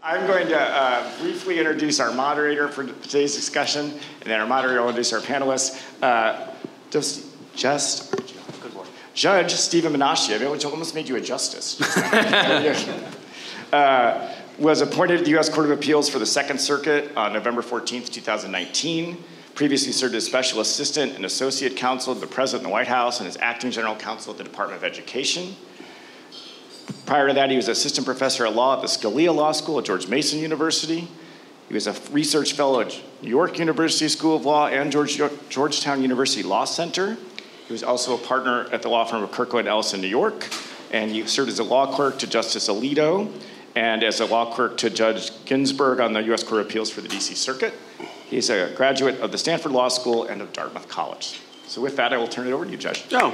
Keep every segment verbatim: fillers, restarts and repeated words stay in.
I'm going to uh, briefly introduce our moderator for today's discussion, and then our moderator will introduce our panelists. Uh, just, just, good Lord. Judge Stephen Menashe, which almost made you a justice. uh, was appointed to the U S Court of Appeals for the Second Circuit on November fourteenth, two thousand nineteen. Previously served as Special Assistant and Associate Counsel to the President in the White House and as Acting General Counsel at the Department of Education. Prior to that, he was Assistant Professor of Law at the Scalia Law School at George Mason University. He was a Research Fellow at New York University School of Law and George, Georgetown University Law Center. He was also a partner at the law firm of Kirkland Ellis in New York, and he served as a law clerk to Justice Alito and as a law clerk to Judge Ginsburg on the U S Court of Appeals for the D C Circuit. He's a graduate of the Stanford Law School and of Dartmouth College. So with that, I will turn it over to you, Judge. Oh.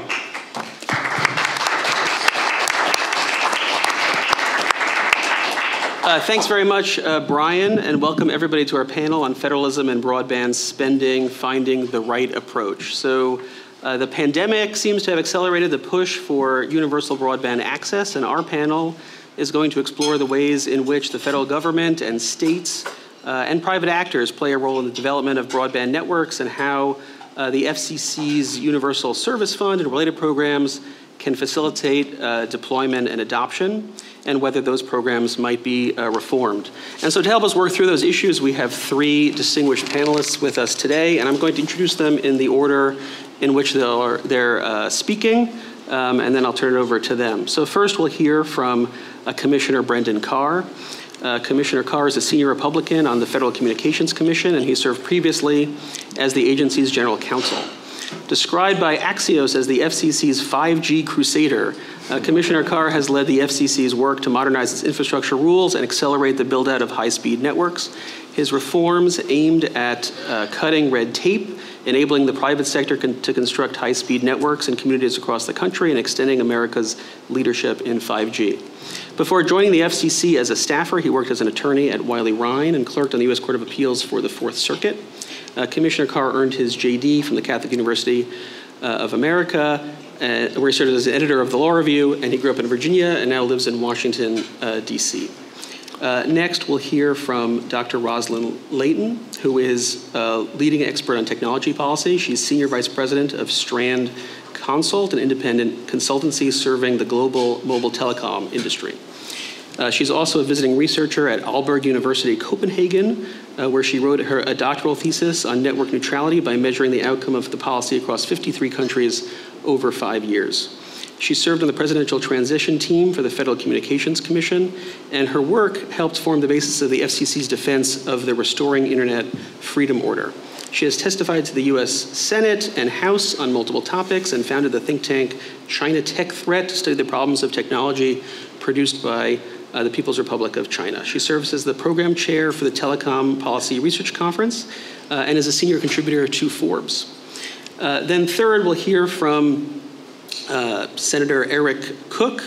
Uh, thanks very much, uh, Brian, and welcome everybody to our panel on federalism and broadband spending, finding the right approach. So uh, the pandemic seems to have accelerated the push for universal broadband access, and our panel is going to explore the ways in which the federal government and states uh, and private actors play a role in the development of broadband networks and how uh, the F C C's Universal Service Fund and related programs can facilitate uh, deployment and adoption, and whether those programs might be uh, reformed. And so to help us work through those issues, we have three distinguished panelists with us today, and I'm going to introduce them in the order in which they're, they're uh, speaking, um, and then I'll turn it over to them. So first we'll hear from uh, Commissioner Brendan Carr. Uh, Commissioner Carr is a senior Republican on the Federal Communications Commission, and he served previously as the agency's general counsel. Described by Axios as the F C C's five G crusader, uh, Commissioner Carr has led the F C C's work to modernize its infrastructure rules and accelerate the build-out of high-speed networks. His reforms aimed at uh, cutting red tape, enabling the private sector con to construct high-speed networks in communities across the country, and extending America's leadership in five G. Before joining the F C C as a staffer, he worked as an attorney at Wiley Rein and clerked on the U S Court of Appeals for the Fourth Circuit. Uh, Commissioner Carr earned his J D from the Catholic University uh, of America, uh, where he served as an editor of the Law Review, and he grew up in Virginia and now lives in Washington, uh, D C. Uh, next, we'll hear from Doctor Rosalind Layton, who is a leading expert on technology policy. She's Senior Vice President of Strand Consult, an independent consultancy serving the global mobile telecom industry. Uh, she's also a visiting researcher at Aalborg University, Copenhagen, uh, where she wrote her a doctoral thesis on network neutrality by measuring the outcome of the policy across fifty-three countries over five years. She served on the presidential transition team for the Federal Communications Commission, and her work helped form the basis of the F C C's defense of the Restoring Internet Freedom Order. She has testified to the U S Senate and House on multiple topics and founded the think tank China Tech Threat to study the problems of technology produced by uh, the People's Republic of China. She serves as the program chair for the Telecom Policy Research Conference uh, and is a senior contributor to Forbes. Uh, then third, we'll hear from uh, Senator Eric Cook,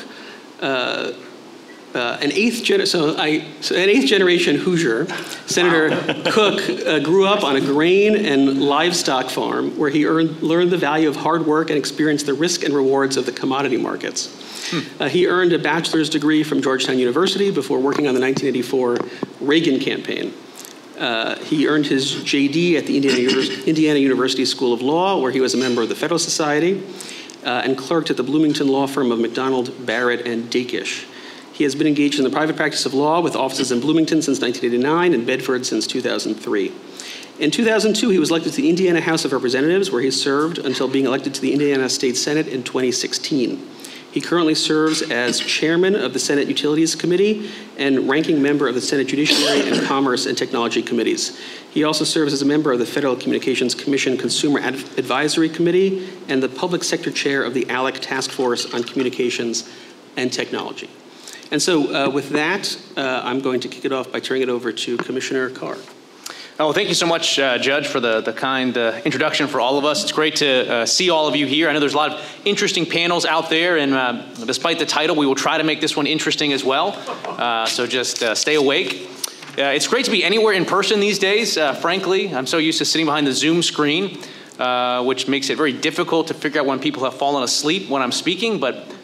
uh, Uh, an eighth gen so I so an eighth generation Hoosier. Senator Cook uh, grew up on a grain and livestock farm where he earned, learned the value of hard work and experienced the risk and rewards of the commodity markets. Hmm. Uh, he earned a bachelor's degree from Georgetown University before working on the nineteen eighty-four Reagan campaign. Uh, he earned his J D at the Indiana, Univers Indiana University School of Law, where he was a member of the Federalist Society, uh, and clerked at the Bloomington law firm of McDonald, Barrett, and Dakish. He has been engaged in the private practice of law with offices in Bloomington since nineteen eighty-nine and Bedford since two thousand three. In two thousand two, he was elected to the Indiana House of Representatives, where he served until being elected to the Indiana State Senate in twenty sixteen. He currently serves as chairman of the Senate Utilities Committee and ranking member of the Senate Judiciary and Commerce and Technology Committees. He also serves as a member of the Federal Communications Commission Consumer Ad Advisory Committee and the public sector chair of the ALEC Task Force on Communications and Technology. And so uh, with that, uh, I'm going to kick it off by turning it over to Commissioner Carr. Oh, thank you so much, uh, Judge, for the, the kind uh, introduction for all of us. It's great to uh, see all of you here. I know there's a lot of interesting panels out there, and uh, despite the title, we will try to make this one interesting as well. Uh, so just uh, stay awake. Uh, it's great to be anywhere in person these days, uh, frankly. I'm so used to sitting behind the Zoom screen, uh, which makes it very difficult to figure out when people have fallen asleep when I'm speaking, but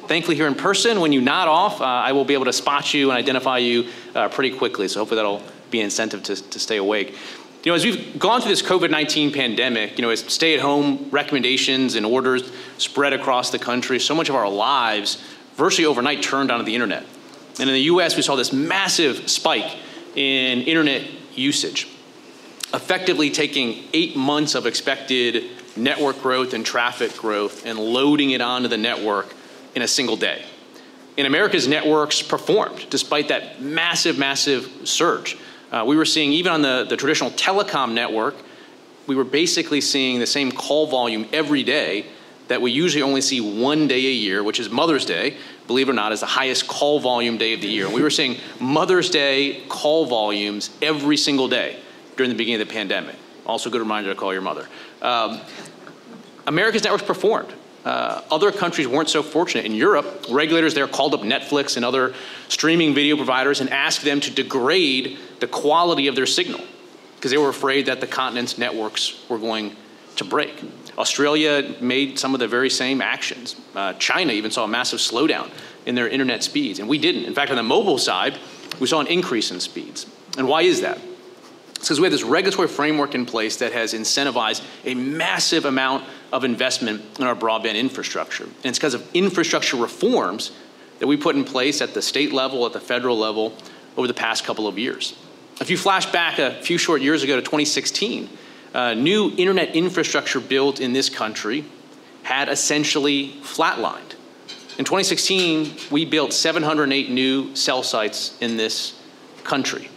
Thankfully, here in person, when you nod off, uh, I will be able to spot you and identify you uh, pretty quickly. So hopefully that'll be an incentive to, to stay awake. You know, as we've gone through this COVID nineteen pandemic, you know, as stay-at-home recommendations and orders spread across the country, so much of our lives virtually overnight turned onto the internet. And in the U S, we saw this massive spike in internet usage, effectively taking eight months of expected network growth and traffic growth and loading it onto the network in a single day. And America's networks performed despite that massive, massive surge. Uh, we were seeing, even on the, the traditional telecom network, we were basically seeing the same call volume every day that we usually only see one day a year, which is Mother's Day, believe it or not, is the highest call volume day of the year. And we were seeing Mother's Day call volumes every single day during the beginning of the pandemic. Also a good reminder to call your mother. Um, America's networks performed. Uh, other countries weren't so fortunate. In Europe, regulators there called up Netflix and other streaming video providers and asked them to degrade the quality of their signal because they were afraid that the continent's networks were going to break. Australia made some of the very same actions. Uh, China even saw a massive slowdown in their internet speeds, and we didn't. In fact, on the mobile side, we saw an increase in speeds. And why is that? It's because we have this regulatory framework in place that has incentivized a massive amount of investment in our broadband infrastructure. And it's because of infrastructure reforms that we put in place at the state level, at the federal level, over the past couple of years. If you flash back a few short years ago to twenty sixteen, uh, new internet infrastructure built in this country had essentially flatlined. In twenty sixteen, we built seven hundred eight new cell sites in this country.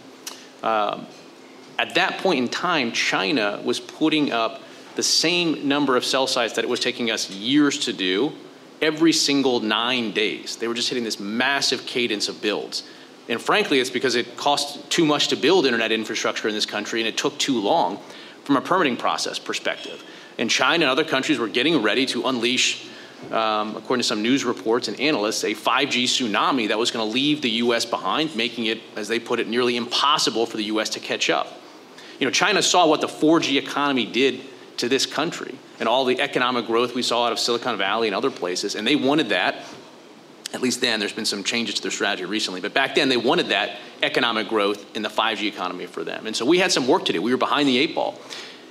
Um, At that point in time, China was putting up the same number of cell sites that it was taking us years to do every single nine days. They were just hitting this massive cadence of builds. And frankly, it's because it cost too much to build internet infrastructure in this country, and it took too long from a permitting process perspective. And China and other countries were getting ready to unleash, um, according to some news reports and analysts, a five G tsunami that was going to leave the U S behind, making it, as they put it, nearly impossible for the U S to catch up. You know, China saw what the four G economy did to this country and all the economic growth we saw out of Silicon Valley and other places, and they wanted that. At least then, there's been some changes to their strategy recently, but back then they wanted that economic growth in the five G economy for them. And so we had some work to do. We were behind the eight ball.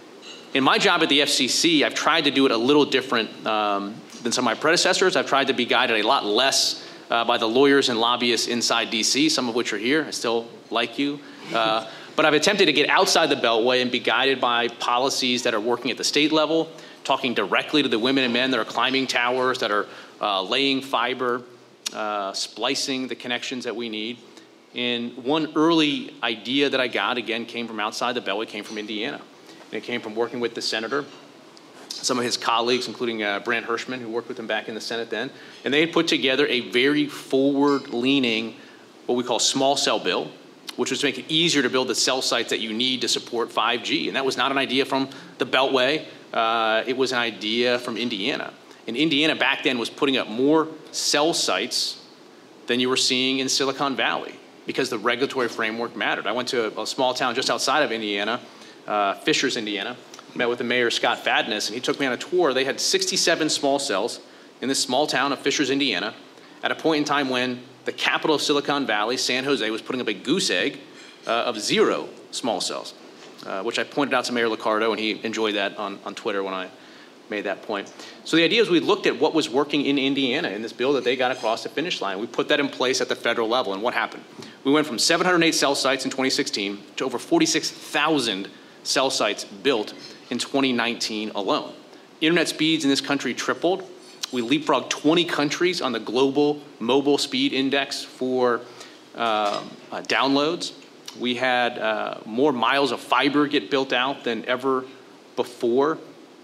In my job at the F C C, I've tried to do it a little different um, than some of my predecessors. I've tried to be guided a lot less uh, by the lawyers and lobbyists inside D C, some of which are here. I still like you. Uh, But I've attempted to get outside the Beltway and be guided by policies that are working at the state level, talking directly to the women and men that are climbing towers, that are uh, laying fiber, uh, splicing the connections that we need. And one early idea that I got, again, came from outside the Beltway, came from Indiana. And it came from working with the senator, some of his colleagues, including uh, Brant Hirschman, who worked with him back in the Senate then. And they had put together a very forward-leaning, what we call small cell bill, which was to make it easier to build the cell sites that you need to support five G. And that was not an idea from the Beltway. Uh, it was an idea from Indiana. And Indiana back then was putting up more cell sites than you were seeing in Silicon Valley because the regulatory framework mattered. I went to a, a small town just outside of Indiana, uh, Fishers, Indiana, met with the mayor, Scott Fadness, and he took me on a tour. They had sixty-seven small cells in this small town of Fishers, Indiana, at a point in time when the capital of Silicon Valley, San Jose, was putting up a goose egg uh, of zero small cells, uh, which I pointed out to Mayor Liccardo, and he enjoyed that on, on Twitter when I made that point. So the idea is we looked at what was working in Indiana in this bill that they got across the finish line. We put that in place at the federal level, and what happened? We went from seven hundred eight cell sites in twenty sixteen to over forty-six thousand cell sites built in twenty nineteen alone. Internet speeds in this country tripled. We leapfrogged twenty countries on the global mobile speed index for uh, uh, downloads. We had uh, more miles of fiber get built out than ever before.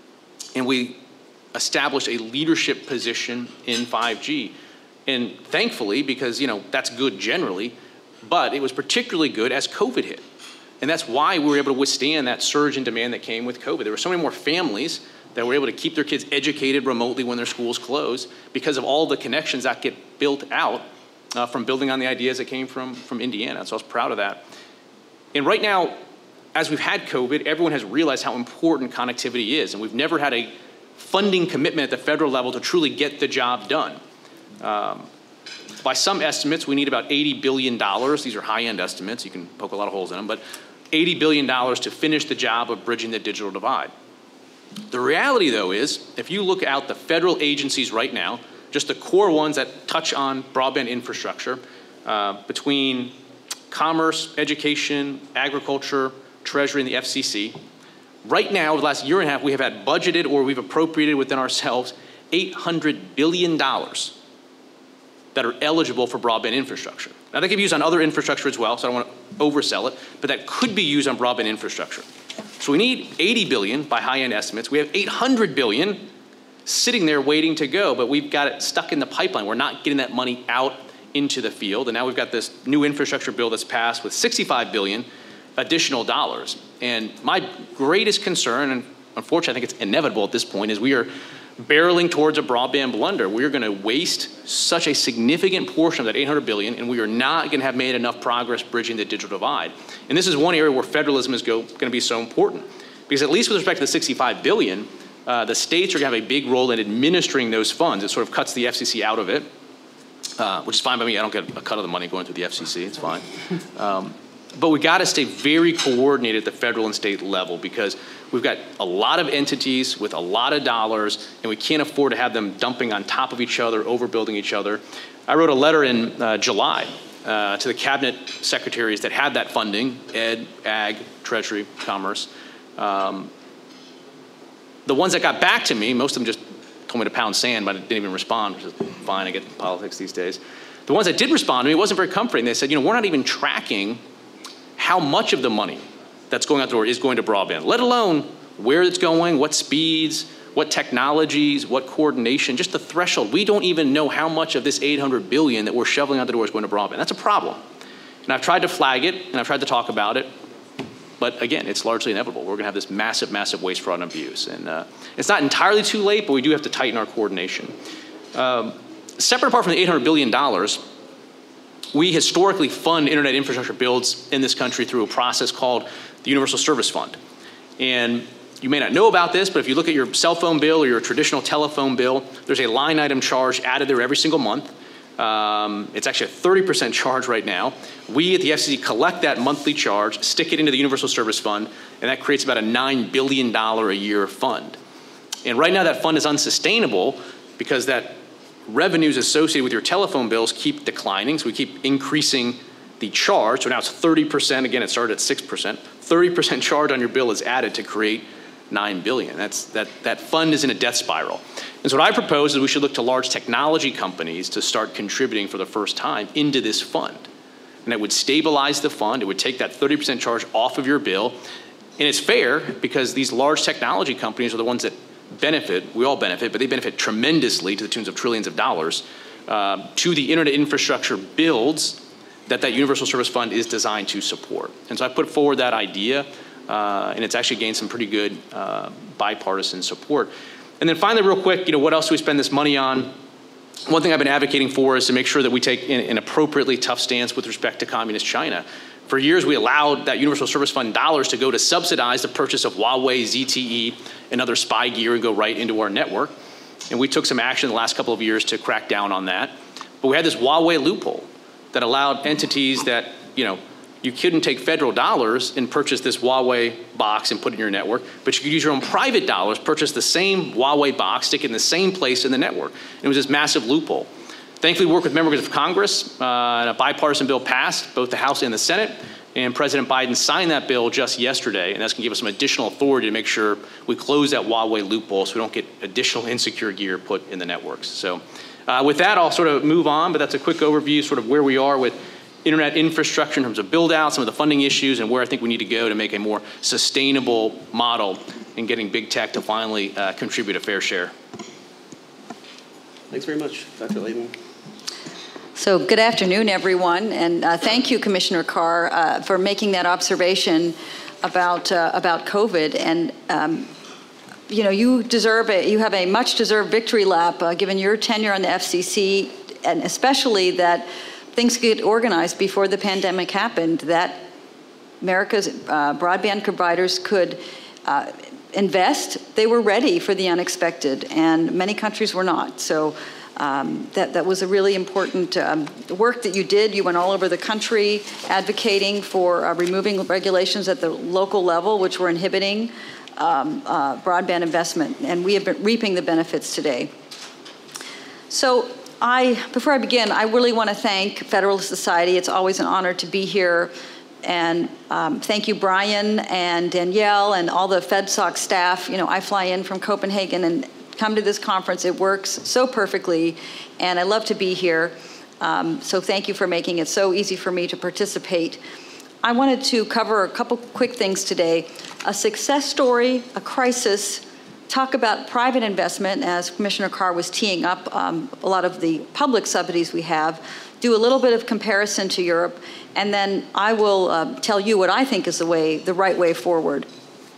And we established a leadership position in five G. And thankfully, because you know that's good generally, but it was particularly good as COVID hit. And that's why we were able to withstand that surge in demand that came with COVID. There were so many more families that were able to keep their kids educated remotely when their schools closed because of all the connections that get built out uh, from building on the ideas that came from, from Indiana. So I was proud of that. And right now, as we've had COVID, everyone has realized how important connectivity is. And we've never had a funding commitment at the federal level to truly get the job done. Um, by some estimates, we need about eighty billion dollars. These are high-end estimates. You can poke a lot of holes in them, but eighty billion dollars to finish the job of bridging the digital divide. The reality, though, is if you look out the federal agencies right now, just the core ones that touch on broadband infrastructure, uh, between Commerce, Education, Agriculture, Treasury, and the F C C, right now, over the last year and a half, we have had budgeted or we've appropriated within ourselves eight hundred billion dollars that are eligible for broadband infrastructure. Now, that can be used on other infrastructure as well, so I don't want to oversell it, but that could be used on broadband infrastructure. So we need eighty billion dollars by high-end estimates. We have eight hundred billion dollars sitting there waiting to go, but we've got it stuck in the pipeline. We're not getting that money out into the field, and now we've got this new infrastructure bill that's passed with sixty-five billion dollars additional dollars. And my greatest concern, and unfortunately I think it's inevitable at this point, is we are barreling towards a broadband blunder. We are going to waste such a significant portion of that eight hundred billion dollars, and we are not going to have made enough progress bridging the digital divide. And this is one area where federalism is go, going to be so important, because at least with respect to the sixty-five billion dollars, uh, the states are going to have a big role in administering those funds. It sort of cuts the F C C out of it, uh, which is fine by me. I don't get a cut of the money going through the F C C. It's fine. Um, But we got to stay very coordinated at the federal and state level, because we've got a lot of entities with a lot of dollars, and we can't afford to have them dumping on top of each other, overbuilding each other. I wrote a letter in uh, July uh, to the cabinet secretaries that had that funding, Ed, Ag, Treasury, Commerce. Um, the ones that got back to me, most of them just told me to pound sand, but I didn't even respond, which is fine. I get politics these days. The ones that did respond to me, it wasn't very comforting. They said, you know, we're not even tracking how much of the money that's going out the door is going to broadband, let alone where it's going, what speeds, what technologies, what coordination, just the threshold. We don't even know how much of this eight hundred billion dollars that we're shoveling out the door is going to broadband. That's a problem. And I've tried to flag it, and I've tried to talk about it, but again, it's largely inevitable. We're going to have this massive, massive waste, fraud, and abuse. And uh, it's not entirely too late, but we do have to tighten our coordination. Um, separate apart from the eight hundred billion dollars, we historically fund internet infrastructure builds in this country through a process called the Universal Service Fund. And you may not know about this, but if you look at your cell phone bill or your traditional telephone bill, there's a line item charge added there every single month. Um, it's actually a thirty percent charge right now. We at the F C C collect that monthly charge, stick it into the Universal Service Fund, and that creates about a nine billion dollars a year fund. And right now that fund is unsustainable because that revenues associated with your telephone bills keep declining, so we keep increasing the charge. So now it's thirty percent. Again, it started at six percent. thirty percent charge on your bill is added to create nine billion dollars. That's, that, that fund is in a death spiral. And so what I propose is we should look to large technology companies to start contributing for the first time into this fund. And it would stabilize the fund. It would take that thirty percent charge off of your bill. And it's fair because these large technology companies are the ones that benefit, we all benefit, but they benefit tremendously to the tunes of trillions of dollars uh, to the internet infrastructure builds that that Universal Service Fund is designed to support. And so I put forward that idea, uh, and it's actually gained some pretty good uh, bipartisan support. And then finally, real quick, you know, what else do we spend this money on? One thing I've been advocating for is to make sure that we take an, an appropriately tough stance with respect to communist China. For years, we allowed that Universal Service Fund dollars to go to subsidize the purchase of Huawei, Z T E, and other spy gear and go right into our network. And we took some action in the last couple of years to crack down on that. But we had this Huawei loophole that allowed entities that, you know, you couldn't take federal dollars and purchase this Huawei box and put it in your network, but you could use your own private dollars, purchase the same Huawei box, stick it in the same place in the network. And it was this massive loophole. Thankfully, we worked with members of Congress, uh, and a bipartisan bill passed, both the House and the Senate, and President Biden signed that bill just yesterday, and that's going to give us some additional authority to make sure we close that Huawei loophole so we don't get additional insecure gear put in the networks. So uh, with that, I'll sort of move on, but that's a quick overview, sort of where we are with internet infrastructure in terms of build out, some of the funding issues, and where I think we need to go to make a more sustainable model in getting big tech to finally uh, contribute a fair share. Thanks very much, Doctor Layden. So good afternoon, everyone, and uh, thank you, Commissioner Carr, uh, for making that observation about uh, about COVID. And um, you know, you deserve it. You have a much-deserved victory lap, uh, given your tenure on the F C C, and especially that things get organized before the pandemic happened. That America's uh, broadband providers could uh, invest. They were ready for the unexpected, and many countries were not. So. Um, that, that was a really important um, work that you did. You went all over the country advocating for uh, removing regulations at the local level, which were inhibiting um, uh, broadband investment, and we have been reaping the benefits today. So I, before I begin, I really want to thank Federalist Society. It's always an honor to be here. And um, thank you, Brian and Danielle and all the FedSoc staff. You know, I fly in from Copenhagen and come to this conference. It works so perfectly, and I love to be here. Um, so thank you for making it so easy for me to participate. I wanted to cover a couple quick things today. A success story, a crisis, talk about private investment, as Commissioner Carr was teeing up um, a lot of the public subsidies we have, do a little bit of comparison to Europe, and then I will uh, tell you what I think is the way, the right way forward.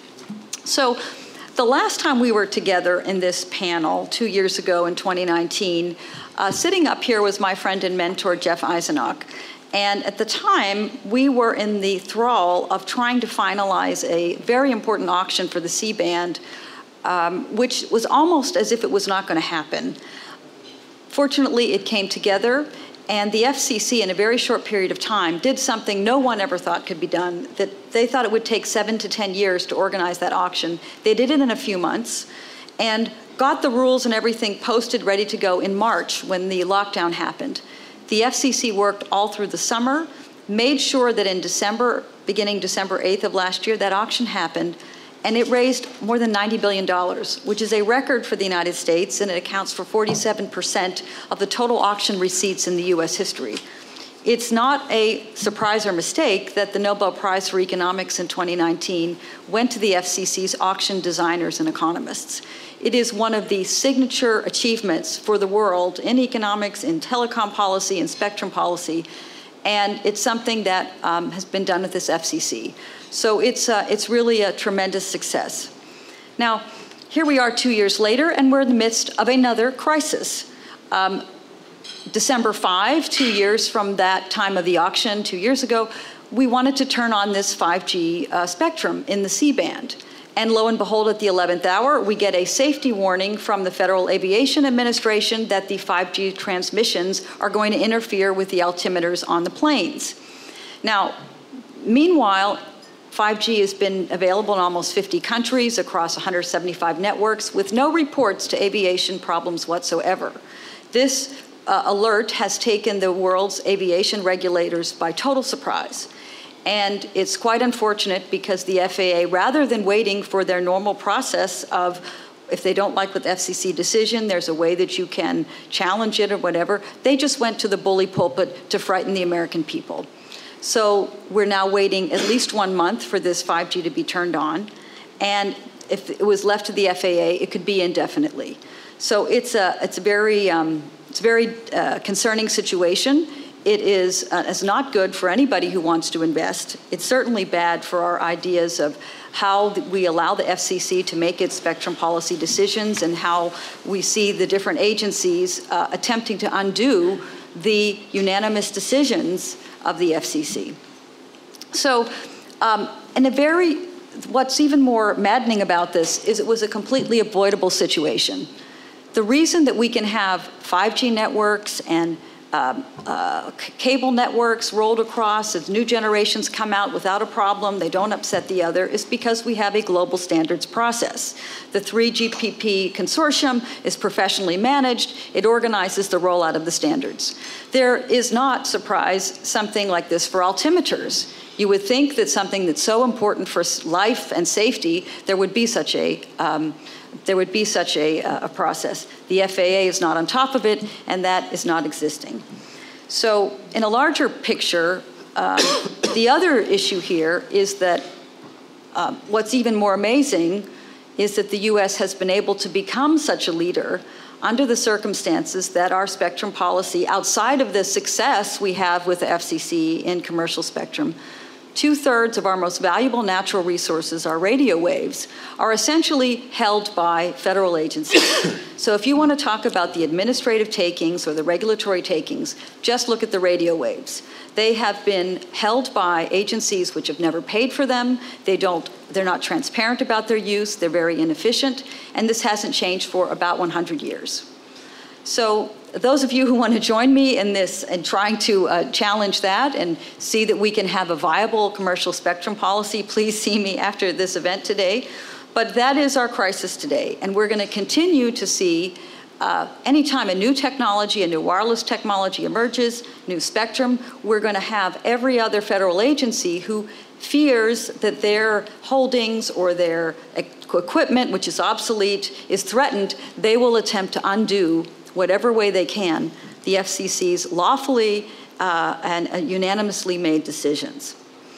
So, the last time we were together in this panel, two years ago in twenty nineteen, uh, sitting up here was my friend and mentor, Jeff Eisenach. And at the time, we were in the thrall of trying to finalize a very important auction for the C-band, um, which was almost as if it was not going to happen. Fortunately, it came together, and the F C C, in a very short period of time, did something no one ever thought could be done, that they thought it would take seven to ten years to organize that auction. They did it in a few months and got the rules and everything posted, ready to go in March when the lockdown happened. The F C C worked all through the summer, made sure that in December, beginning December eighth of last year, that auction happened, and it raised more than ninety billion dollars, which is a record for the United States, and it accounts for forty-seven percent of the total auction receipts in the U S history. It's not a surprise or mistake that the Nobel Prize for Economics in twenty nineteen went to the F C C's auction designers and economists. It is one of the signature achievements for the world in economics, in telecom policy, in spectrum policy, and it's something that um, has been done with this F C C. So it's, uh, it's really a tremendous success. Now, here we are two years later, and we're in the midst of another crisis. Um, December fifth, two years from that time of the auction, two years ago, we wanted to turn on this five G uh, spectrum in the C-band. And lo and behold, at the eleventh hour, we get a safety warning from the Federal Aviation Administration that the five G transmissions are going to interfere with the altimeters on the planes. Now, meanwhile, five G has been available in almost fifty countries across one hundred seventy-five networks with no reports to aviation problems whatsoever. This uh, alert has taken the world's aviation regulators by total surprise. And it's quite unfortunate because the F A A, rather than waiting for their normal process of, if they don't like the F C C decision, there's a way that you can challenge it or whatever, they just went to the bully pulpit to frighten the American people. So we're now waiting at least one month for this five G to be turned on. And if it was left to the F A A, it could be indefinitely. So it's a, it's a very, um, it's a very uh, concerning situation. It is uh, it's not good for anybody who wants to invest. It's certainly bad for our ideas of how we allow the F C C to make its spectrum policy decisions and how we see the different agencies uh, attempting to undo the unanimous decisions of the F C C. So, um, in a very, what's even more maddening about this is it was a completely avoidable situation. The reason that we can have five G networks and Um, uh, cable networks rolled across as new generations come out without a problem, they don't upset the other, is because we have a global standards process. The three G P P consortium is professionally managed. It organizes the rollout of the standards. There is not, surprise, something like this for altimeters. You would think that something that's so important for life and safety, there would be such a um, there would be such a, uh, a process. The F A A is not on top of it, and that is not existing. So in a larger picture, um, the other issue here is that uh, what's even more amazing is that the U S has been able to become such a leader under the circumstances that our spectrum policy, outside of the success we have with the F C C in commercial spectrum, two-thirds of our most valuable natural resources, our radio waves, are essentially held by federal agencies. So if you want to talk about the administrative takings or the regulatory takings, just look at the radio waves. They have been held by agencies which have never paid for them. They don't, they're not transparent about their use. They're very inefficient. And this hasn't changed for about one hundred years. So those of you who want to join me in this and trying to uh, challenge that and see that we can have a viable commercial spectrum policy, please see me after this event today. But that is our crisis today, and we're going to continue to see uh, anytime a new technology, a new wireless technology emerges, new spectrum, we're going to have every other federal agency who fears that their holdings or their equipment, which is obsolete, is threatened. They will attempt to undo whatever way they can the F C C's lawfully uh, and uh, unanimously made decisions.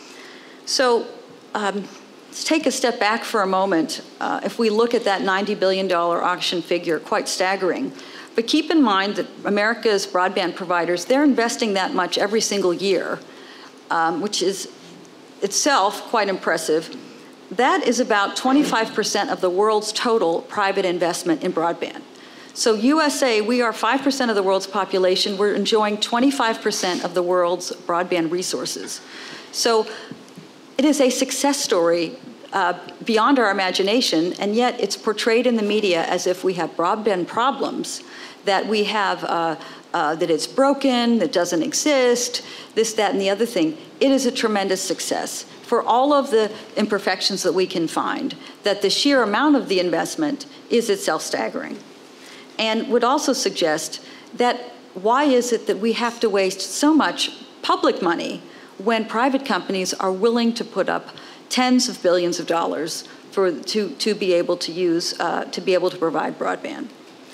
So um, let's take a step back for a moment. Uh, if we look at that ninety billion dollar auction figure, quite staggering. But keep in mind that America's broadband providers, they're investing that much every single year, um, which is itself quite impressive. That is about twenty-five percent of the world's total private investment in broadband. So U S A, we are five percent of the world's population. We're enjoying twenty-five percent of the world's broadband resources. So it is a success story uh, beyond our imagination, and yet it's portrayed in the media as if we have broadband problems, that we have, uh, uh, that it's broken, that doesn't exist, this, that, and the other thing. It is a tremendous success for all of the imperfections that we can find, that the sheer amount of the investment is itself staggering. And would also suggest that why is it that we have to waste so much public money when private companies are willing to put up tens of billions of dollars for, to, to be able to use, uh, to be able to provide broadband?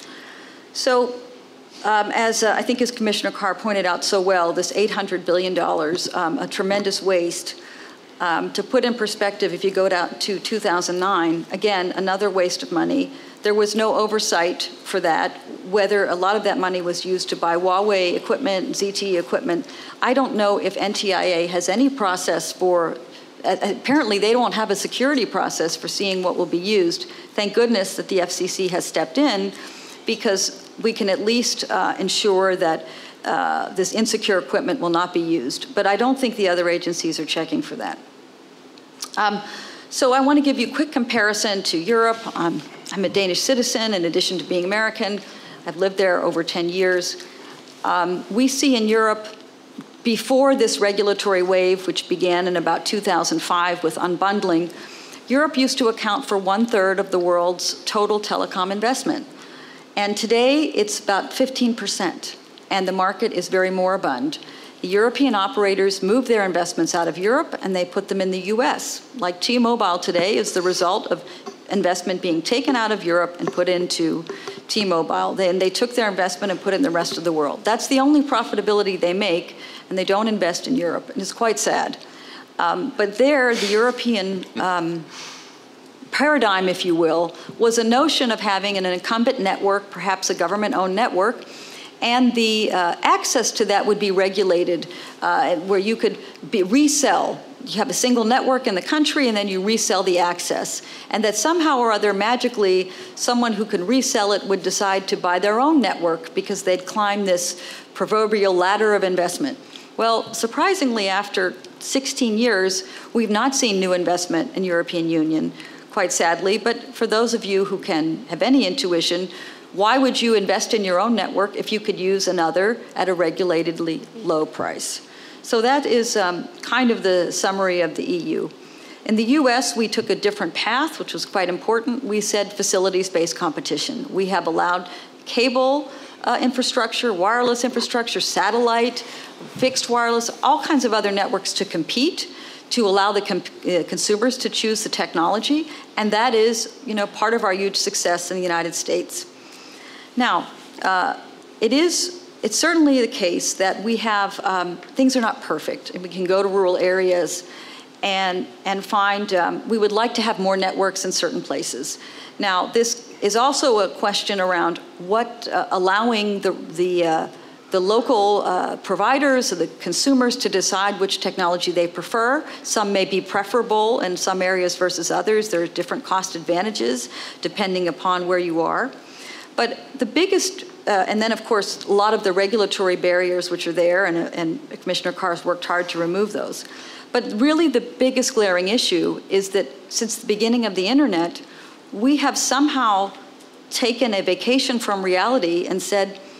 So um, as uh, I think as Commissioner Carr pointed out so well, this eight hundred billion dollars, um, a tremendous waste. Um, to put in perspective, if you go down to two thousand nine, again, another waste of money. There was no oversight for that, whether a lot of that money was used to buy Huawei equipment, Z T E equipment. I don't know if N T I A has any process for, uh, apparently they don't have a security process for seeing what will be used. Thank goodness that the F C C has stepped in, because we can at least uh, ensure that uh, this insecure equipment will not be used. But I don't think the other agencies are checking for that. Um, so I want to give you a quick comparison to Europe. Um, I'm a Danish citizen in addition to being American. I've lived there over ten years. Um, we see in Europe, before this regulatory wave, which began in about two thousand five with unbundling, Europe used to account for one third of the world's total telecom investment. And today it's about fifteen percent, and the market is very moribund. The European operators move their investments out of Europe and they put them in the U S. Like T-Mobile today is the result of investment being taken out of Europe and put into T-Mobile. They, and they took their investment and put it in the rest of the world. That's the only profitability they make, and they don't invest in Europe, and it's quite sad. Um, but there, the European um, paradigm, if you will, was a notion of having an incumbent network, perhaps a government-owned network, and the uh, access to that would be regulated, uh, where you could be resell. You have a single network in the country, and then you resell the access. And that somehow or other, magically, someone who can resell it would decide to buy their own network because they'd climb this proverbial ladder of investment. Well, surprisingly, after sixteen years, we've not seen new investment in European Union, quite sadly. But for those of you who can have any intuition, why would you invest in your own network if you could use another at a regulatedly low price? So that is um, kind of the summary of the E U. In the U S, we took a different path, which was quite important. We said facilities-based competition. We have allowed cable uh, infrastructure, wireless infrastructure, satellite, fixed wireless, all kinds of other networks to compete, to allow the com uh, consumers to choose the technology, and that is, you know, part of our huge success in the United States. Now, uh, it is, it's certainly the case that we have, um, things are not perfect, and we can go to rural areas and, and find, um, we would like to have more networks in certain places. Now, this is also a question around what, uh, allowing the, the, uh, the local uh, providers or the consumers to decide which technology they prefer. Some may be preferable in some areas versus others. There are different cost advantages depending upon where you are. But the biggest, uh, and then of course, a lot of the regulatory barriers which are there, and, and Commissioner Carr has worked hard to remove those. But really the biggest glaring issue is that since the beginning of the internet, we have somehow taken a vacation from reality and said,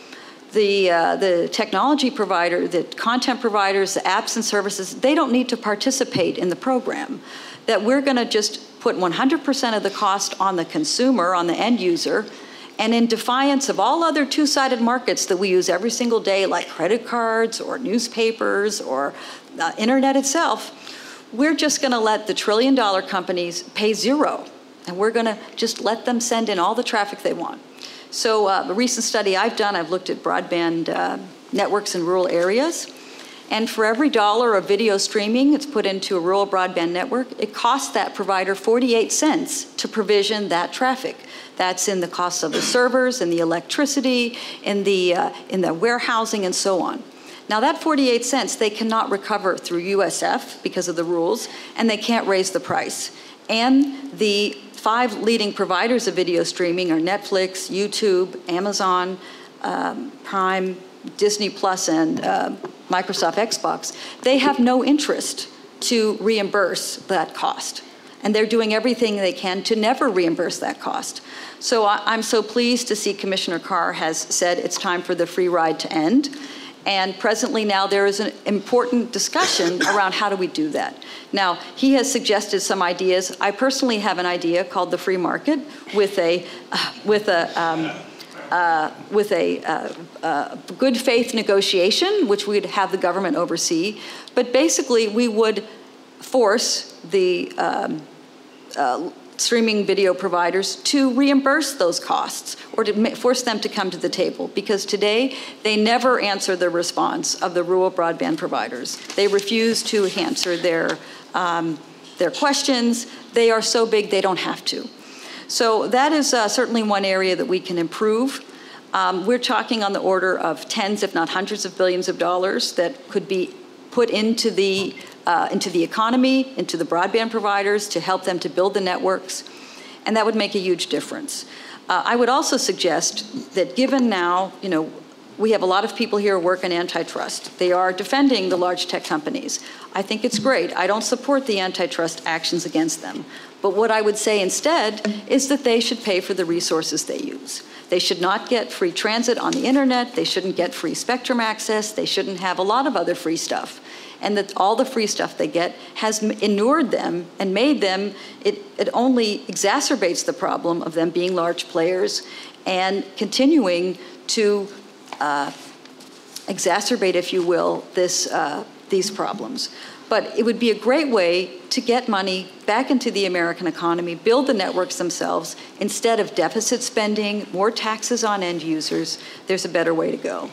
the, uh, the technology provider, the content providers, the apps and services, they don't need to participate in the program. That we're going to just put one hundred percent of the cost on the consumer, on the end user, and in defiance of all other two-sided markets that we use every single day, like credit cards or newspapers or the internet itself, we're just going to let the trillion-dollar companies pay zero, and we're going to just let them send in all the traffic they want. So uh, a recent study I've done, I've looked at broadband uh, networks in rural areas, and for every dollar of video streaming that's put into a rural broadband network, it costs that provider forty-eight cents to provision that traffic. That's in the cost of the servers, and the electricity, in the, uh, in the warehousing, and so on. Now that forty-eight cents, they cannot recover through U S F because of the rules, and they can't raise the price. And the five leading providers of video streaming are Netflix, YouTube, Amazon, um, Prime, Disney Plus, and uh, Microsoft Xbox. They have no interest to reimburse that cost. And they're doing everything they can to never reimburse that cost. So I, I'm so pleased to see Commissioner Carr has said it's time for the free ride to end. And presently now there is an important discussion around how do we do that. Now, he has suggested some ideas. I personally have an idea called the free market with a, uh, with a, um, uh, with a uh, uh, good faith negotiation, which we'd have the government oversee. But basically, we would force the um, uh, streaming video providers to reimburse those costs or to force them to come to the table, because today they never answer the response of the rural broadband providers. They refuse to answer their, um, their questions. They are so big they don't have to. So that is uh, certainly one area that we can improve. Um, we're talking on the order of tens, if not hundreds of billions of dollars that could be put into the Uh, into the economy, into the broadband providers to help them to build the networks, and that would make a huge difference. Uh, I would also suggest that given now, you know, we have a lot of people here who work in antitrust. They are defending the large tech companies. I think it's great. I don't support the antitrust actions against them. But what I would say instead is that they should pay for the resources they use. They should not get free transit on the internet. They shouldn't get free spectrum access. They shouldn't have a lot of other free stuff. And that all the free stuff they get has inured them and made them, it, it only exacerbates the problem of them being large players and continuing to uh, exacerbate, if you will, this, uh, these problems. But it would be a great way to get money back into the American economy, build the networks themselves, instead of deficit spending, more taxes on end users. There's a better way to go.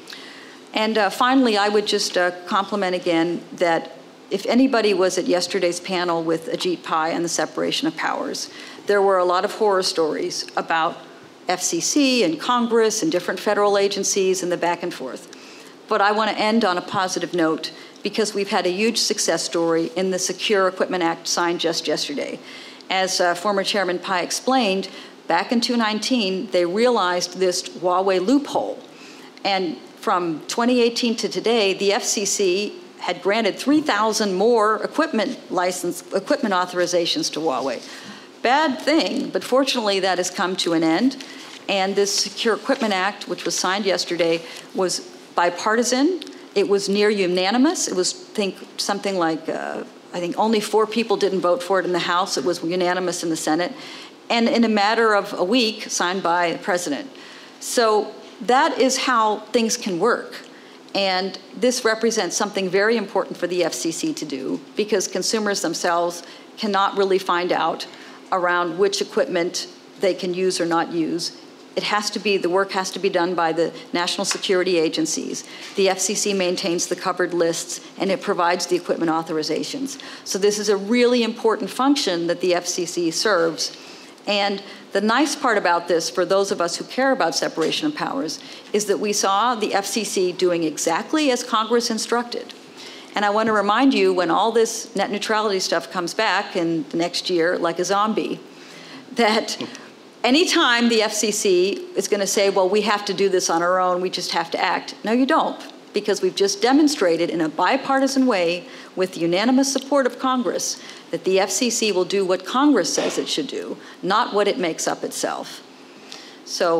And uh, finally, I would just uh, compliment again that if anybody was at yesterday's panel with Ajit Pai and the separation of powers, there were a lot of horror stories about F C C and Congress and different federal agencies and the back and forth. But I want to end on a positive note, because we've had a huge success story in the Secure Equipment Act signed just yesterday. As uh, former Chairman Pai explained, back in two thousand nineteen, they realized this Huawei loophole. And from twenty eighteen to today, the F C C had granted three thousand more equipment license, equipment authorizations to Huawei. Bad thing, but fortunately that has come to an end. And this Secure Equipment Act, which was signed yesterday, was bipartisan. It was near unanimous. It was, I think, something like, uh, I think only four people didn't vote for it in the House. It was unanimous in the Senate. And in a matter of a week, signed by the President. So that is how things can work. And this represents something very important for the F C C to do, because consumers themselves cannot really find out around which equipment they can use or not use. It has to be, the work has to be done by the national security agencies. The F C C maintains the covered lists, and it provides the equipment authorizations. So this is a really important function that the F C C serves. And the nice part about this, for those of us who care about separation of powers, is that we saw the F C C doing exactly as Congress instructed. And I want to remind you, when all this net neutrality stuff comes back in the next year like a zombie, that anytime the F C C is going to say, well, we have to do this on our own, we just have to act. No, you don't, because we've just demonstrated in a bipartisan way with the unanimous support of Congress that the F C C will do what Congress says it should do, not what it makes up itself. So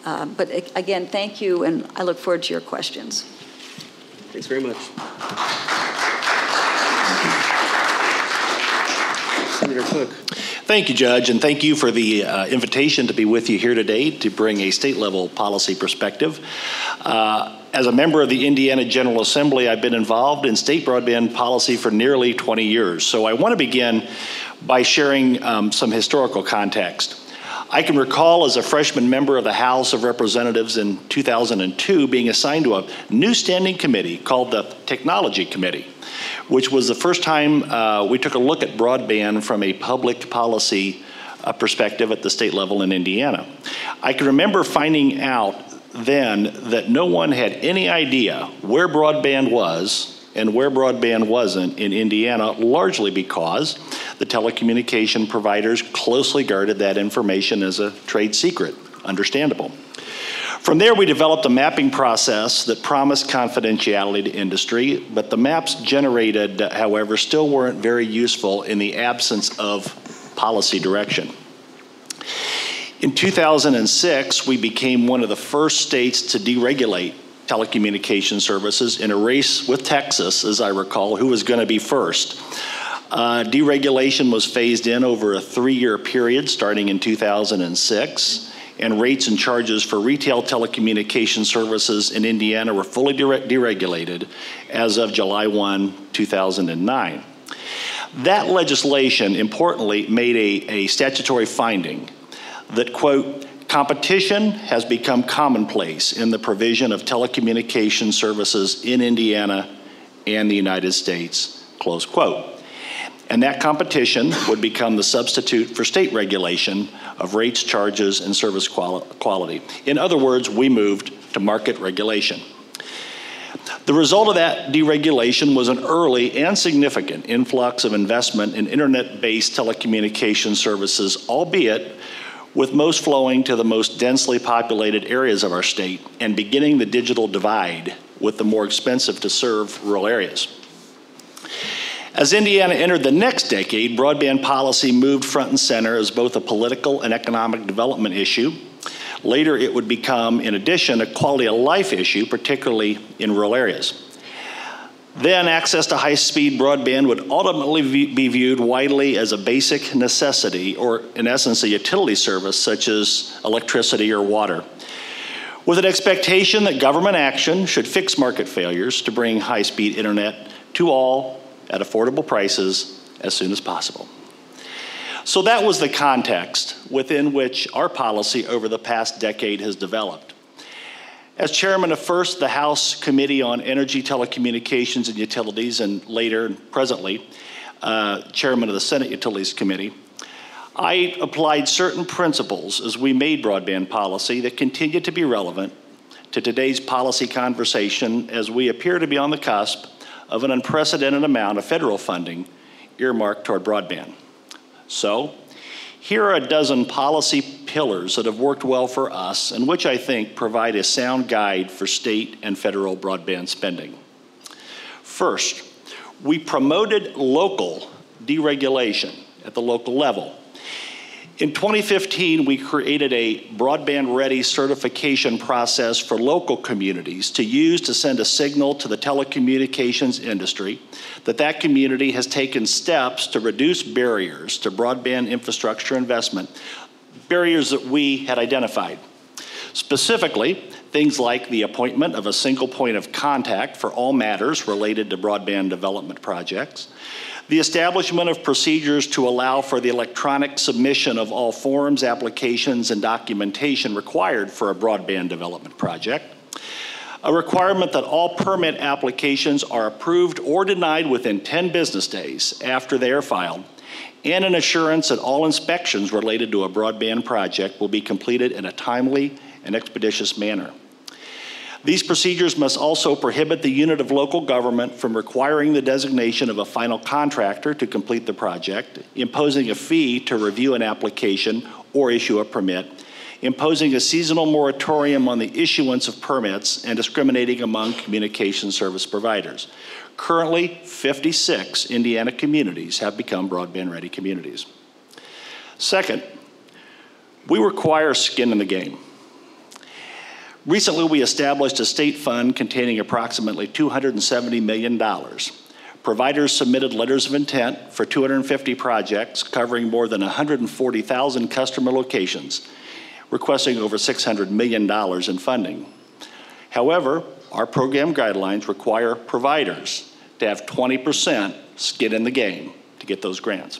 Uh, But a- again, thank you, and I look forward to your questions. Thanks very much. Senator Cook. Thank you, Judge, and thank you for the uh, invitation to be with you here today to bring a state-level policy perspective. Uh, as a member of the Indiana General Assembly, I've been involved in state broadband policy for nearly twenty years. So I want to begin by sharing um, some historical context. I can recall as a freshman member of the House of Representatives in two thousand two being assigned to a new standing committee called the Technology Committee, which was the first time uh, we took a look at broadband from a public policy uh, perspective at the state level in Indiana. I can remember finding out then that no one had any idea where broadband was and where broadband wasn't in Indiana, largely because the telecommunication providers closely guarded that information as a trade secret. Understandable. From there, we developed a mapping process that promised confidentiality to industry, but the maps generated, however, still weren't very useful in the absence of policy direction. In two thousand six, we became one of the first states to deregulate telecommunication services in a race with Texas, as I recall, who was going to be first. Uh, deregulation was phased in over a three-year period starting in two thousand six, and rates and charges for retail telecommunication services in Indiana were fully dere- deregulated as of July first, two thousand nine. That legislation, importantly, made a, a statutory finding that, quote, competition has become commonplace in the provision of telecommunication services in Indiana and the United States, close quote. And that competition would become the substitute for state regulation of rates, charges, and service quali- quality. In other words, we moved to market regulation. The result of that deregulation was an early and significant influx of investment in internet-based telecommunication services, albeit with most flowing to the most densely populated areas of our state and beginning the digital divide with the more expensive to serve rural areas. As Indiana entered the next decade, broadband policy moved front and center as both a political and economic development issue. Later, it would become, in addition, a quality of life issue, particularly in rural areas. Then access to high-speed broadband would ultimately be viewed widely as a basic necessity, or in essence, a utility service such as electricity or water, with an expectation that government action should fix market failures to bring high-speed internet to all at affordable prices as soon as possible. So that was the context within which our policy over the past decade has developed. As chairman of first the House Committee on Energy, Telecommunications, and Utilities, and later and presently uh, chairman of the Senate Utilities Committee, I applied certain principles as we made broadband policy that continue to be relevant to today's policy conversation as we appear to be on the cusp of an unprecedented amount of federal funding earmarked toward broadband. So, here are a dozen policy pillars that have worked well for us and which I think provide a sound guide for state and federal broadband spending. First, we promoted local deregulation at the local level. In twenty fifteen, we created a broadband-ready certification process for local communities to use to send a signal to the telecommunications industry that that community has taken steps to reduce barriers to broadband infrastructure investment, barriers that we had identified. Specifically, things like the appointment of a single point of contact for all matters related to broadband development projects, the establishment of procedures to allow for the electronic submission of all forms, applications, and documentation required for a broadband development project, a requirement that all permit applications are approved or denied within ten business days after they are filed, and an assurance that all inspections related to a broadband project will be completed in a timely and expeditious manner. These procedures must also prohibit the unit of local government from requiring the designation of a final contractor to complete the project, imposing a fee to review an application or issue a permit, imposing a seasonal moratorium on the issuance of permits, and discriminating among communication service providers. Currently, fifty-six Indiana communities have become broadband-ready communities. Second, we require skin in the game. Recently, we established a state fund containing approximately two hundred seventy million dollars. Providers submitted letters of intent for two hundred fifty projects covering more than one hundred forty thousand customer locations, requesting over six hundred million dollars in funding. However, our program guidelines require providers to have twenty percent skin in the game to get those grants.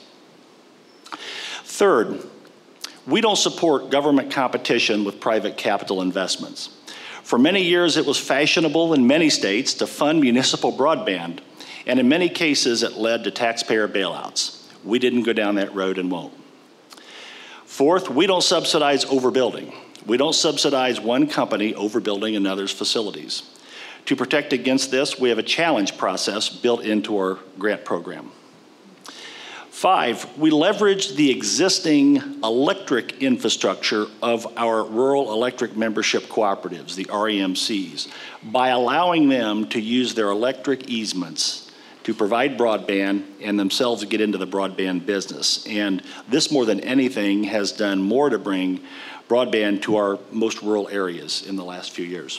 Third, we don't support government competition with private capital investments. For many years, it was fashionable in many states to fund municipal broadband, and in many cases, it led to taxpayer bailouts. We didn't go down that road and won't. Fourth, we don't subsidize overbuilding. We don't subsidize one company overbuilding another's facilities. To protect against this, we have a challenge process built into our grant program. Five, we leverage the existing electric infrastructure of our rural electric membership cooperatives, the R E M Cs, by allowing them to use their electric easements to provide broadband and themselves get into the broadband business. And this, more than anything, has done more to bring broadband to our most rural areas in the last few years.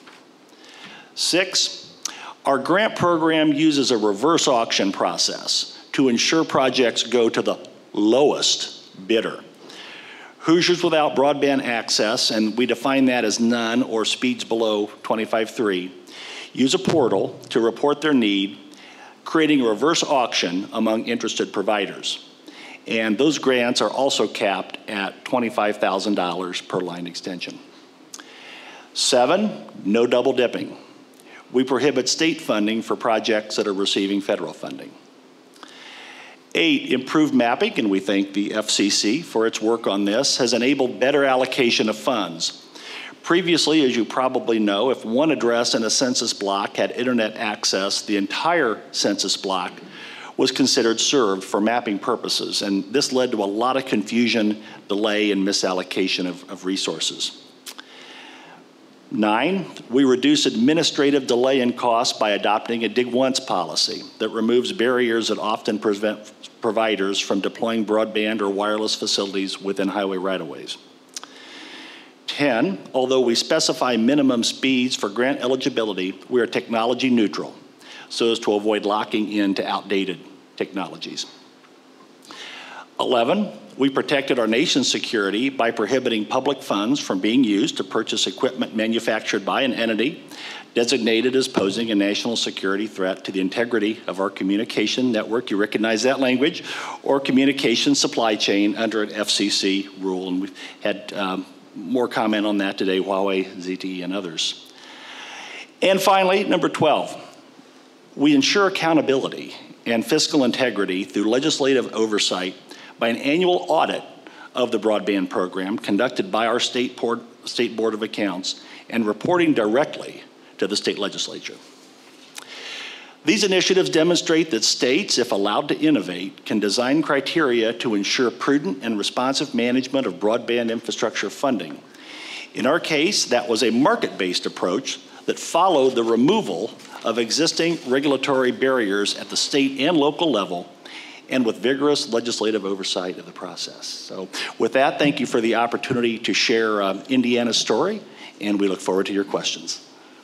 Six, our grant program uses a reverse auction process to ensure projects go to the lowest bidder. Hoosiers without broadband access, and we define that as none or speeds below twenty-five point three, use a portal to report their need, creating a reverse auction among interested providers. And those grants are also capped at twenty-five thousand dollars per line extension. Seven, no double dipping. We prohibit state funding for projects that are receiving federal funding. Eight, improved mapping, and we thank the F C C for its work on this, has enabled better allocation of funds. Previously, as you probably know, if one address in a census block had internet access, the entire census block was considered served for mapping purposes, and this led to a lot of confusion, delay, and misallocation of, of resources. Nine, we reduce administrative delay and costs by adopting a dig once policy that removes barriers that often prevent providers from deploying broadband or wireless facilities within highway right-of-ways. ten, although we specify minimum speeds for grant eligibility, we are technology neutral so as to avoid locking into outdated technologies. eleven, we protected our nation's security by prohibiting public funds from being used to purchase equipment manufactured by an entity designated as posing a national security threat to the integrity of our communication network, you recognize that language, or communication supply chain under an F C C rule. And we've had um, more comment on that today, Huawei, Z T E, and others. And finally, number twelve, we ensure accountability and fiscal integrity through legislative oversight by an annual audit of the broadband program conducted by our state board, state board of accounts and reporting directly to the state legislature. These initiatives demonstrate that states, if allowed to innovate, can design criteria to ensure prudent and responsive management of broadband infrastructure funding. In our case, that was a market-based approach that followed the removal of existing regulatory barriers at the state and local level, and with vigorous legislative oversight of the process. So with that, thank you for the opportunity to share um, Indiana's story, and we look forward to your questions.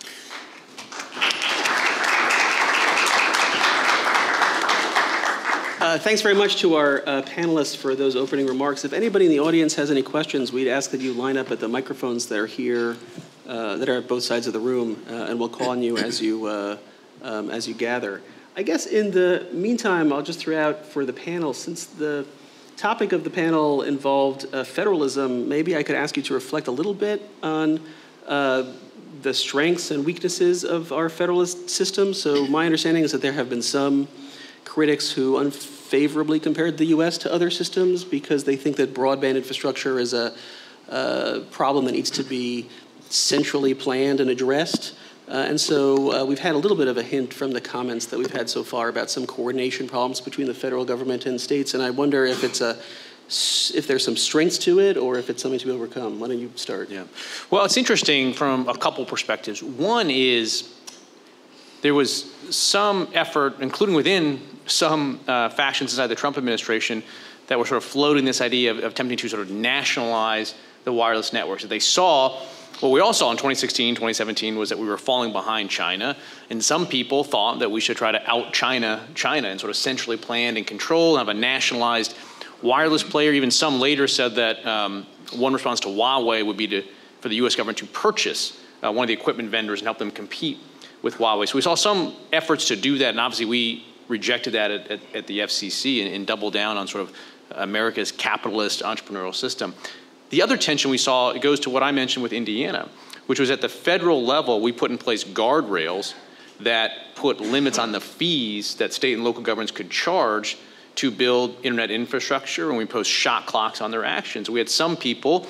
Uh, thanks very much to our uh, panelists for those opening remarks. If anybody in the audience has any questions, we'd ask that you line up at the microphones that are here, uh, that are at both sides of the room, uh, and we'll call on you as you, uh, um, as you gather. I guess in the meantime, I'll just throw out for the panel, since the topic of the panel involved uh, federalism, maybe I could ask you to reflect a little bit on uh, the strengths and weaknesses of our federalist system. So my understanding is that there have been some critics who unfavorably compared the U S to other systems because they think that broadband infrastructure is a, a problem that needs to be centrally planned and addressed. Uh, and so uh, we've had a little bit of a hint from the comments that we've had so far about some coordination problems between the federal government and states. And I wonder if it's a, if there's some strengths to it or if it's something to be overcome. Why don't you start? Yeah. Well, it's interesting from a couple perspectives. One is there was some effort, including within some uh, factions inside the Trump administration, that were sort of floating this idea of, of attempting to sort of nationalize the wireless networks. That they saw What we all saw in twenty sixteen, twenty seventeen was that we were falling behind China, and some people thought that we should try to out-China China and sort of centrally planned and control and have a nationalized wireless player. Even some later said that um, one response to Huawei would be to, for the U S government to purchase uh, one of the equipment vendors and help them compete with Huawei. So we saw some efforts to do that, and obviously we rejected that at, at, at the F C C and, and doubled down on sort of America's capitalist entrepreneurial system. The other tension we saw, it goes to what I mentioned with Indiana, which was at the federal level, we put in place guardrails that put limits on the fees that state and local governments could charge to build internet infrastructure, and we imposed shot clocks on their actions. We had some people,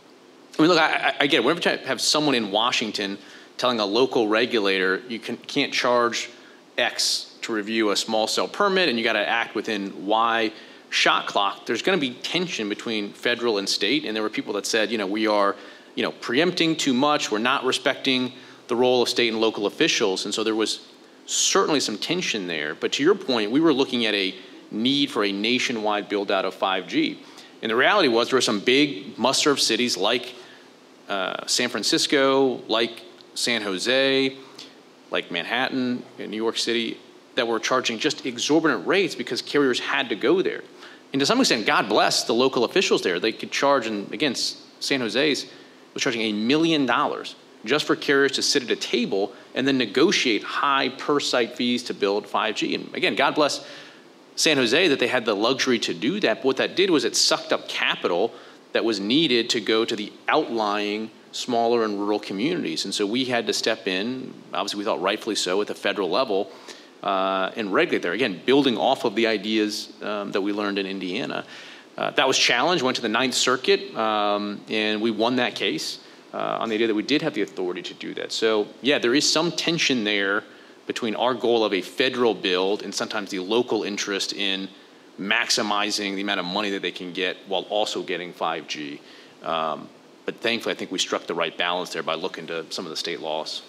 I mean, look, I, I get it. Whenever you have someone in Washington telling a local regulator, you can, can't charge X to review a small cell permit, and you got to act within Y shot clock, there's going to be tension between federal and state. And there were people that said, you know, we are, you know, preempting too much. We're not respecting the role of state and local officials. And so there was certainly some tension there. But to your point, we were looking at a need for a nationwide build out of five G. And the reality was there were some big must-serve cities like uh, San Francisco, like San Jose, like Manhattan, New York City, that were charging just exorbitant rates because carriers had to go there. And to some extent, God bless the local officials there. They could charge, and again, San Jose's was charging a million dollars just for carriers to sit at a table and then negotiate high per site fees to build five G. And again, God bless San Jose that they had the luxury to do that. But what that did was it sucked up capital that was needed to go to the outlying smaller and rural communities. And so we had to step in, obviously we thought rightfully so at the federal level, Uh, and regulate there. Again, building off of the ideas um, that we learned in Indiana. Uh, that was challenged, went to the Ninth Circuit, um, and we won that case uh, on the idea that we did have the authority to do that. So yeah, there is some tension there between our goal of a federal build and sometimes the local interest in maximizing the amount of money that they can get while also getting five G. Um, but thankfully, I think we struck the right balance there by looking to some of the state laws.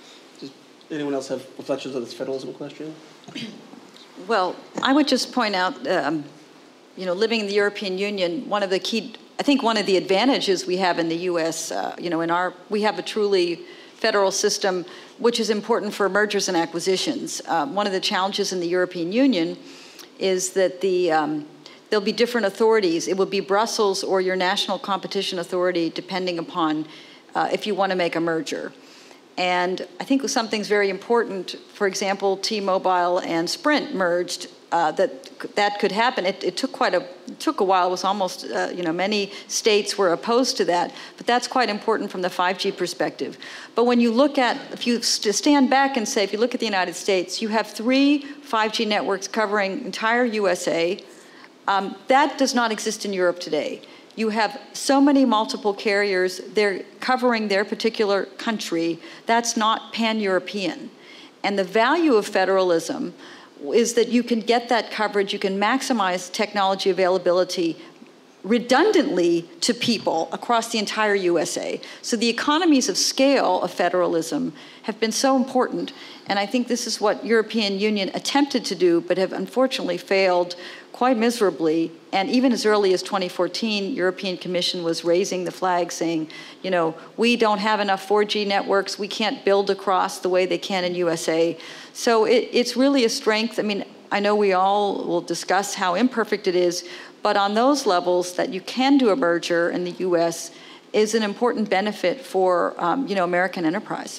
Anyone else have reflections on this federalism question? Well, I would just point out, um, you know, living in the European Union, one of the key, I think one of the advantages we have in the U S, uh, you know, in our, we have a truly federal system, which is important for mergers and acquisitions. Um, one of the challenges in the European Union is that the, um, there'll be different authorities. It will be Brussels or your national competition authority, depending upon uh, if you want to make a merger. And I think something's very important. For example, T-Mobile and Sprint merged. Uh, that that could happen. It, it took quite a it took a while. It was almost uh, you know many states were opposed to that. But that's quite important from the five G perspective. But when you look at if you stand back and say if you look at the United States, you have three five G networks covering entire U S A. Um, that does not exist in Europe today. You have so many multiple carriers, they're covering their particular country. That's not pan-European. And the value of federalism is that you can get that coverage, you can maximize technology availability redundantly to people across the entire U S A. So the economies of scale of federalism have been so important. And I think this is what European Union attempted to do, but have unfortunately failed quite miserably. And even as early as twenty fourteen, European Commission was raising the flag saying, you know, we don't have enough four G networks. We can't build across the way they can in U S A. So it, it's really a strength. I mean, I know we all will discuss how imperfect it is, but on those levels that you can do a merger in the U S is an important benefit for, um, you know, American enterprise.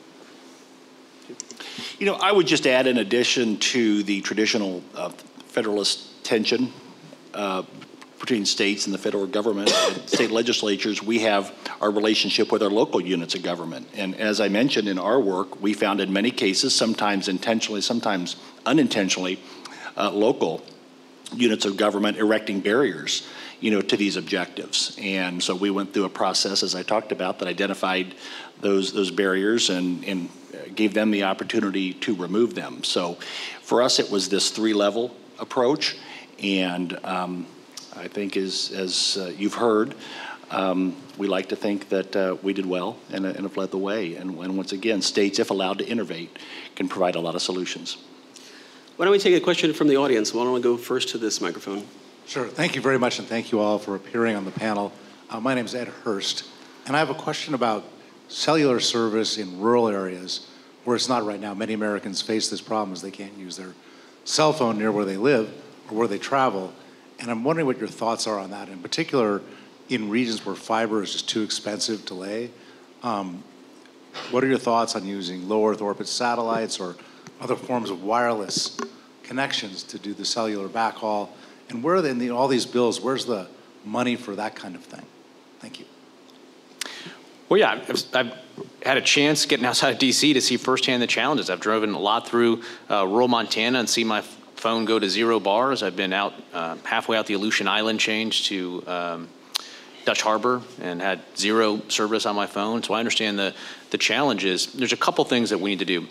You know, I would just add, in addition to the traditional uh, federalist tension uh, between states and the federal government and state legislatures, we have our relationship with our local units of government. And as I mentioned in our work, we found in many cases, sometimes intentionally, sometimes unintentionally, uh, local units of government erecting barriers, you know, to these objectives. And so we went through a process, as I talked about, that identified those those barriers and, and gave them the opportunity to remove them. So for us, it was this three-level approach. And um, I think as, as uh, you've heard, um, we like to think that uh, we did well and, and have led the way. And, and once again, states, if allowed to innovate, can provide a lot of solutions. Why don't we take a question from the audience? Why don't we go first to this microphone? Sure. Thank you very much, and thank you all for appearing on the panel. Uh, my name is Ed Hurst, and I have a question about cellular service in rural areas where it's not right now. Many Americans face this problem as they can't use their cell phone near where they live or where they travel. And I'm wondering what your thoughts are on that, in particular in regions where fiber is just too expensive to lay. Um, what are your thoughts on using low Earth orbit satellites or other forms of wireless connections to do the cellular backhaul? And where are they in the, all these bills, where's the money for that kind of thing? Thank you. Well, yeah, I've, I've had a chance getting outside of D C to see firsthand the challenges. I've driven a lot through uh, rural Montana and seen my phone go to zero bars. I've been out uh, halfway out the Aleutian Island change to um, Dutch Harbor and had zero service on my phone. So I understand the, the challenges. There's a couple things that we need to do.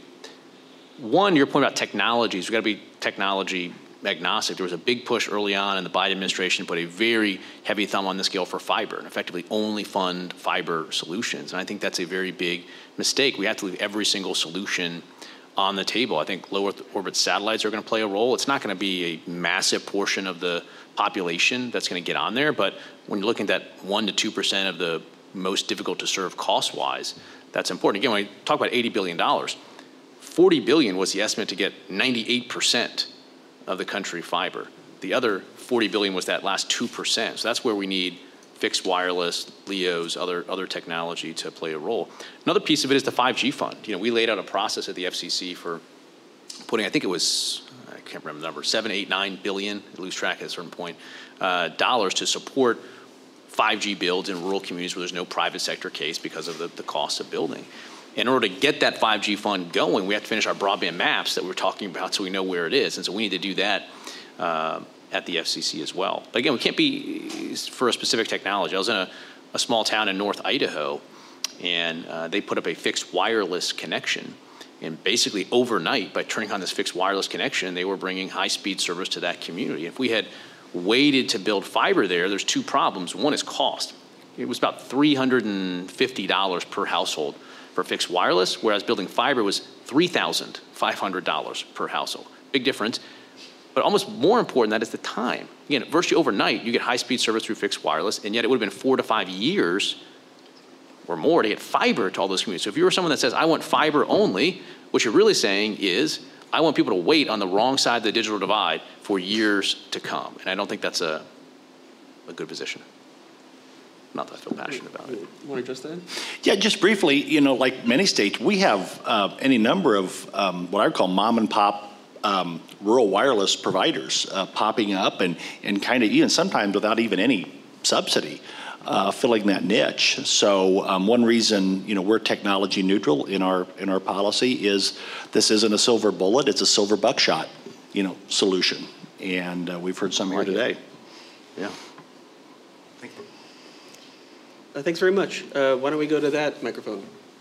One, your point about technologies, we've got to be technology agnostic. There was a big push early on in the Biden administration to put a very heavy thumb on the scale for fiber and effectively only fund fiber solutions. And I think that's a very big mistake. We have to leave every single solution on the table. I think low Earth orbit satellites are going to play a role. It's not going to be a massive portion of the population that's going to get on there, but when you're looking at that one to two percent of the most difficult to serve cost-wise, that's important. Again, when I talk about eighty billion dollars, forty billion dollars was the estimate to get ninety-eight percent of the country fiber. The other forty billion dollars was that last two percent. So that's where we need fixed wireless, L E Os, other, other technology to play a role. Another piece of it is the five G fund. You know, we laid out a process at the F C C for putting, I think it was, I can't remember the number, seven, eight, nine billion, I lose track at a certain point, uh, dollars to support five G builds in rural communities where there's no private sector case because of the, the cost of building. In order to get that five G fund going, we have to finish our broadband maps that we're talking about so we know where it is. And so we need to do that uh, at the F C C as well. But again, we can't be for a specific technology. I was in a, a small town in North Idaho, and uh, they put up a fixed wireless connection. And basically overnight, by turning on this fixed wireless connection, they were bringing high-speed service to that community. If we had waited to build fiber there, there's two problems. One is cost. It was about three hundred fifty dollars per household for fixed wireless, whereas building fiber was three thousand five hundred dollars per household. Big difference. But almost more important than that is the time. Again, virtually overnight, you get high-speed service through fixed wireless, and yet it would have been four to five years or more to get fiber to all those communities. So if you were someone that says, I want fiber only, what you're really saying is, I want people to wait on the wrong side of the digital divide for years to come. And I don't think that's a, a good position. Not that I feel passionate about it. You want to address that? Yeah, just briefly, you know, like many states, we have uh, any number of um, what I would call mom and pop um, rural wireless providers uh, popping up and, and kind of even sometimes without even any subsidy. Uh, filling that niche. So um, one reason, you know, we're technology neutral in our in our policy is this isn't a silver bullet; it's a silver buckshot, you know, solution. And uh, we've heard some here today. Yeah. Thank you. Uh, thanks very much. Uh, why don't we go to that microphone?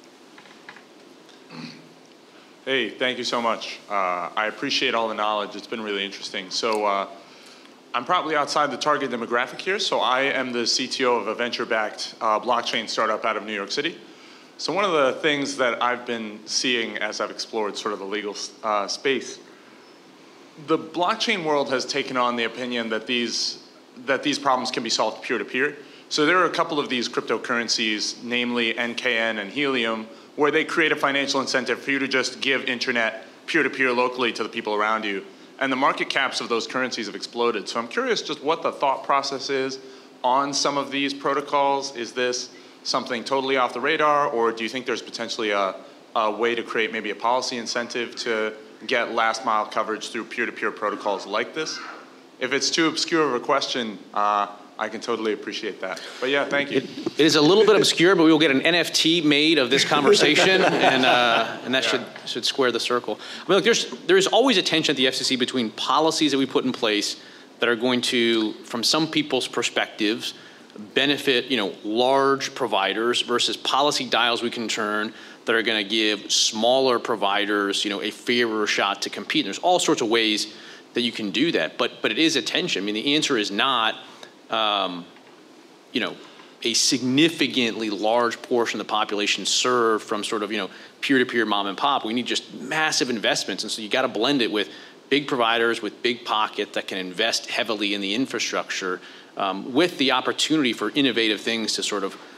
Hey, thank you so much. Uh, I appreciate all the knowledge. It's been really interesting. So. Uh, I'm probably outside the target demographic here, so I am the C T O of a venture-backed uh, blockchain startup out of New York City. So one of the things that I've been seeing as I've explored sort of the legal uh, space, the blockchain world has taken on the opinion that these, that these problems can be solved peer-to-peer. So there are a couple of these cryptocurrencies, namely N K N and Helium, where they create a financial incentive for you to just give internet peer-to-peer locally to the people around you. And the market caps of those currencies have exploded. So I'm curious just what the thought process is on some of these protocols. Is this something totally off the radar, or do you think there's potentially a, a way to create maybe a policy incentive to get last mile coverage through peer-to-peer protocols like this? If it's too obscure of a question, uh, I can totally appreciate that. But yeah, thank you. It, it is a little bit obscure, but we will get an N F T made of this conversation, and uh, and that yeah. should should square the circle. I mean, look, there's there is always a tension at the F C C between policies that we put in place that are going to, from some people's perspectives, benefit you know large providers versus policy dials we can turn that are going to give smaller providers you know a fairer shot to compete. And there's all sorts of ways that you can do that, but but it is a tension. I mean, the answer is not. Um, you know, a significantly large portion of the population served from sort of, you know, peer-to-peer mom and pop. We need just massive investments. And so you got to blend it with big providers with big pockets that can invest heavily in the infrastructure um, with the opportunity for innovative things to sort of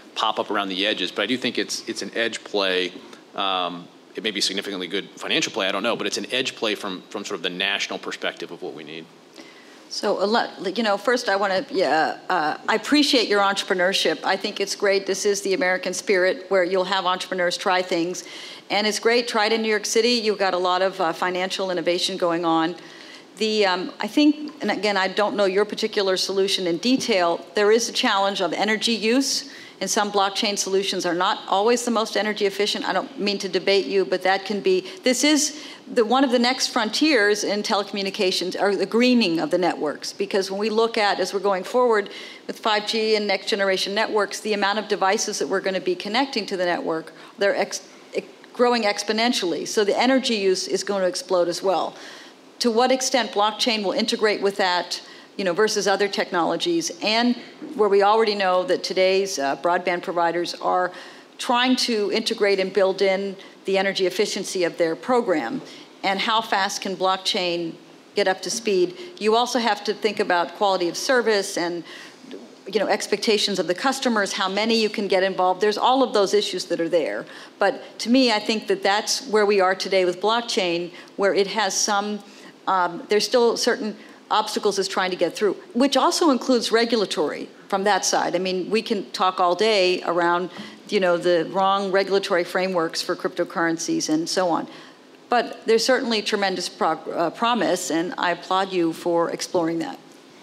pop up around the edges. But I do think it's it's an edge play. Um, it may be a significantly good financial play, I don't know, but it's an edge play from from sort of the national perspective of what we need. So, you know, first I want to, yeah, uh, I appreciate your entrepreneurship. I think it's great. This is the American spirit where you'll have entrepreneurs try things. And it's great. Try it in New York City. You've got a lot of uh, financial innovation going on. The, um, I think, and again, I don't know your particular solution in detail, there is a challenge of energy use. And some blockchain solutions are not always the most energy efficient. I don't mean to debate you, but that can be, this is the, one of the next frontiers in telecommunications, or the greening of the networks. Because when we look at, as we're going forward with five G and next generation networks, the amount of devices that we're going to be connecting to the network, they're ex, ex, growing exponentially. So the energy use is going to explode as well. To what extent blockchain will integrate with that, you know, versus other technologies, and where we already know that today's uh, broadband providers are trying to integrate and build in the energy efficiency of their program, and how fast can blockchain get up to speed. You also have to think about quality of service and, you know, expectations of the customers, how many you can get involved. There's all of those issues that are there. But to me, I think that that's where we are today with blockchain, where it has some, um, there's still certain obstacles is trying to get through, which also includes regulatory from that side. I mean, we can talk all day around, you know, the wrong regulatory frameworks for cryptocurrencies and so on. But there's certainly tremendous prog uh, promise, and I applaud you for exploring that.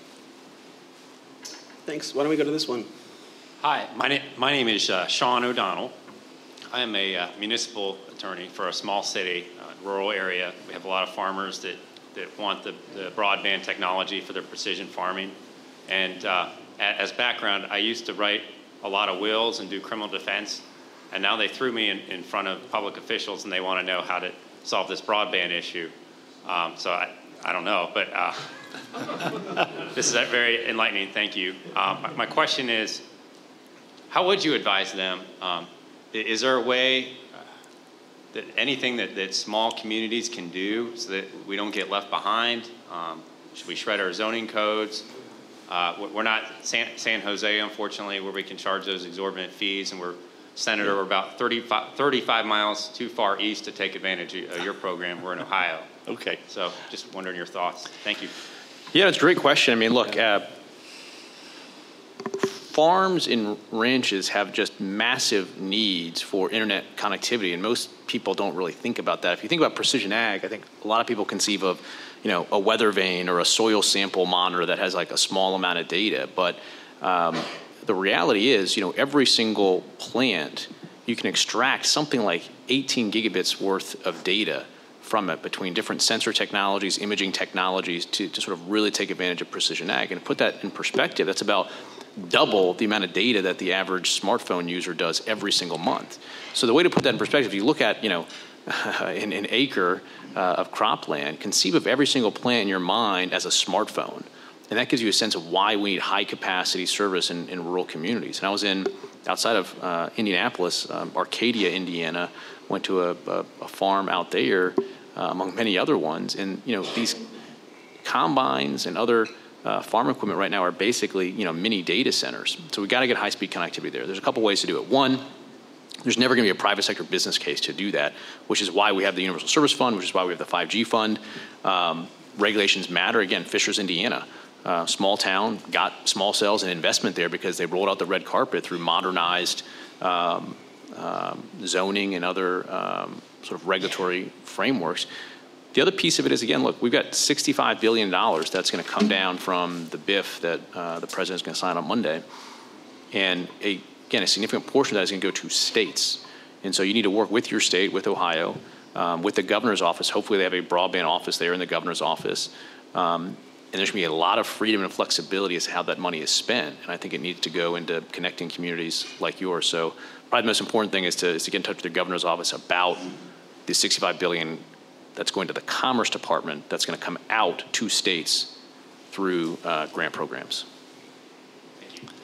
Thanks. Why don't we go to this one? Hi, my, na my name is uh, Sean O'Donnell. I am a uh, municipal attorney for a small city, uh, rural area. We have a lot of farmers that that want the, the broadband technology for their precision farming. And uh, as background, I used to write a lot of wills and do criminal defense, and now they threw me in, in front of public officials and they want to know how to solve this broadband issue. Um, so I, I don't know, but uh, this is very enlightening, thank you. Um, my, my question is, how would you advise them? Um, is there a way, that anything that, that small communities can do so that we don't get left behind? Um, should we shred our zoning codes? Uh, we're not San, San Jose, unfortunately, where we can charge those exorbitant fees, and we're, Senator, we're about thirty-five, thirty-five miles too far east to take advantage of your program. We're in Ohio. Okay. So just wondering your thoughts. Thank you. Yeah, it's a great question. I mean, look, uh, farms and ranches have just massive needs for internet connectivity, and most people don't really think about that. If you think about precision ag, I think a lot of people conceive of, you know, a weather vane or a soil sample monitor that has like a small amount of data. But um, the reality is, you know, every single plant, you can extract something like eighteen gigabits worth of data from it between different sensor technologies, imaging technologies to, to sort of really take advantage of precision ag. And to put that in perspective, that's about double the amount of data that the average smartphone user does every single month. So the way to put that in perspective, if you look at, you know, an, an acre uh, of cropland, conceive of every single plant in your mind as a smartphone. And that gives you a sense of why we need high capacity service in, in rural communities. And I was in, outside of uh, Indianapolis, um, Arcadia, Indiana, went to a, a, a farm out there, uh, among many other ones. And, you know, these combines and other Uh, farm equipment right now are basically, you know, mini data centers. So we've got to get high-speed connectivity there. There's a couple ways to do it. One, there's never going to be a private sector business case to do that, which is why we have the Universal Service Fund, which is why we have the five G fund. Um, regulations matter. Again, Fishers, Indiana, uh, small town, got small cells and investment there because they rolled out the red carpet through modernized um, um, zoning and other um, sort of regulatory frameworks. The other piece of it is, again, look, we've got sixty-five billion dollars that's going to come down from the B I F that uh, the president's going to sign on Monday. And, a, again, a significant portion of that is going to go to states. And so you need to work with your state, with Ohio, um, with the governor's office. Hopefully they have a broadband office there in the governor's office. Um, and there's going to be a lot of freedom and flexibility as to how that money is spent. And I think it needs to go into connecting communities like yours. So probably the most important thing is to, is to get in touch with the governor's office about the sixty-five billion dollars that's going to the Commerce Department that's going to come out to states through uh, grant programs. Thank you.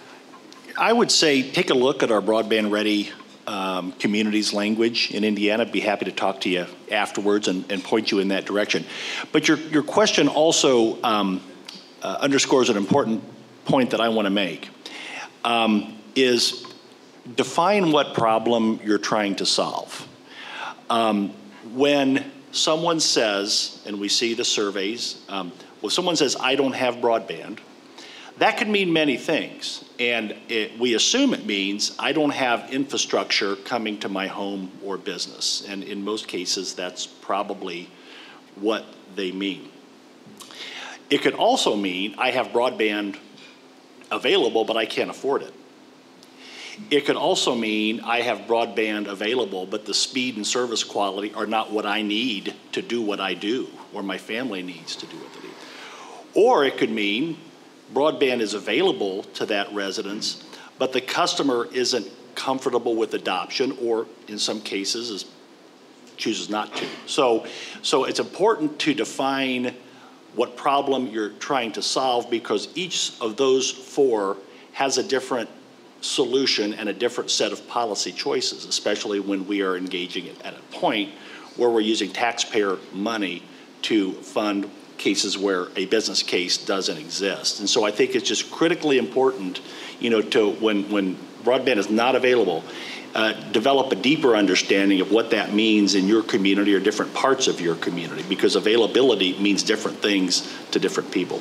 I would say take a look at our Broadband Ready um, communities language in Indiana. I'd be happy to talk to you afterwards and, and point you in that direction. But your, your question also um, uh, underscores an important point that I want to make, um, is define what problem you're trying to solve. Um, when someone says, and we see the surveys, um, when someone says, I don't have broadband, that could mean many things. And it, we assume it means I don't have infrastructure coming to my home or business. And in most cases, that's probably what they mean. It could also mean I have broadband available, but I can't afford it. It could also mean I have broadband available, but the speed and service quality are not what I need to do what I do, or my family needs to do what they need. Or it could mean broadband is available to that residence, but the customer isn't comfortable with adoption, or in some cases is, chooses not to. So, so it's important to define what problem you're trying to solve, because each of those four has a different solution and a different set of policy choices, especially when we are engaging at a point where we're using taxpayer money to fund cases where a business case doesn't exist. And so I think it's just critically important, you know, to when, when broadband is not available, uh, develop a deeper understanding of what that means in your community or different parts of your community, because availability means different things to different people.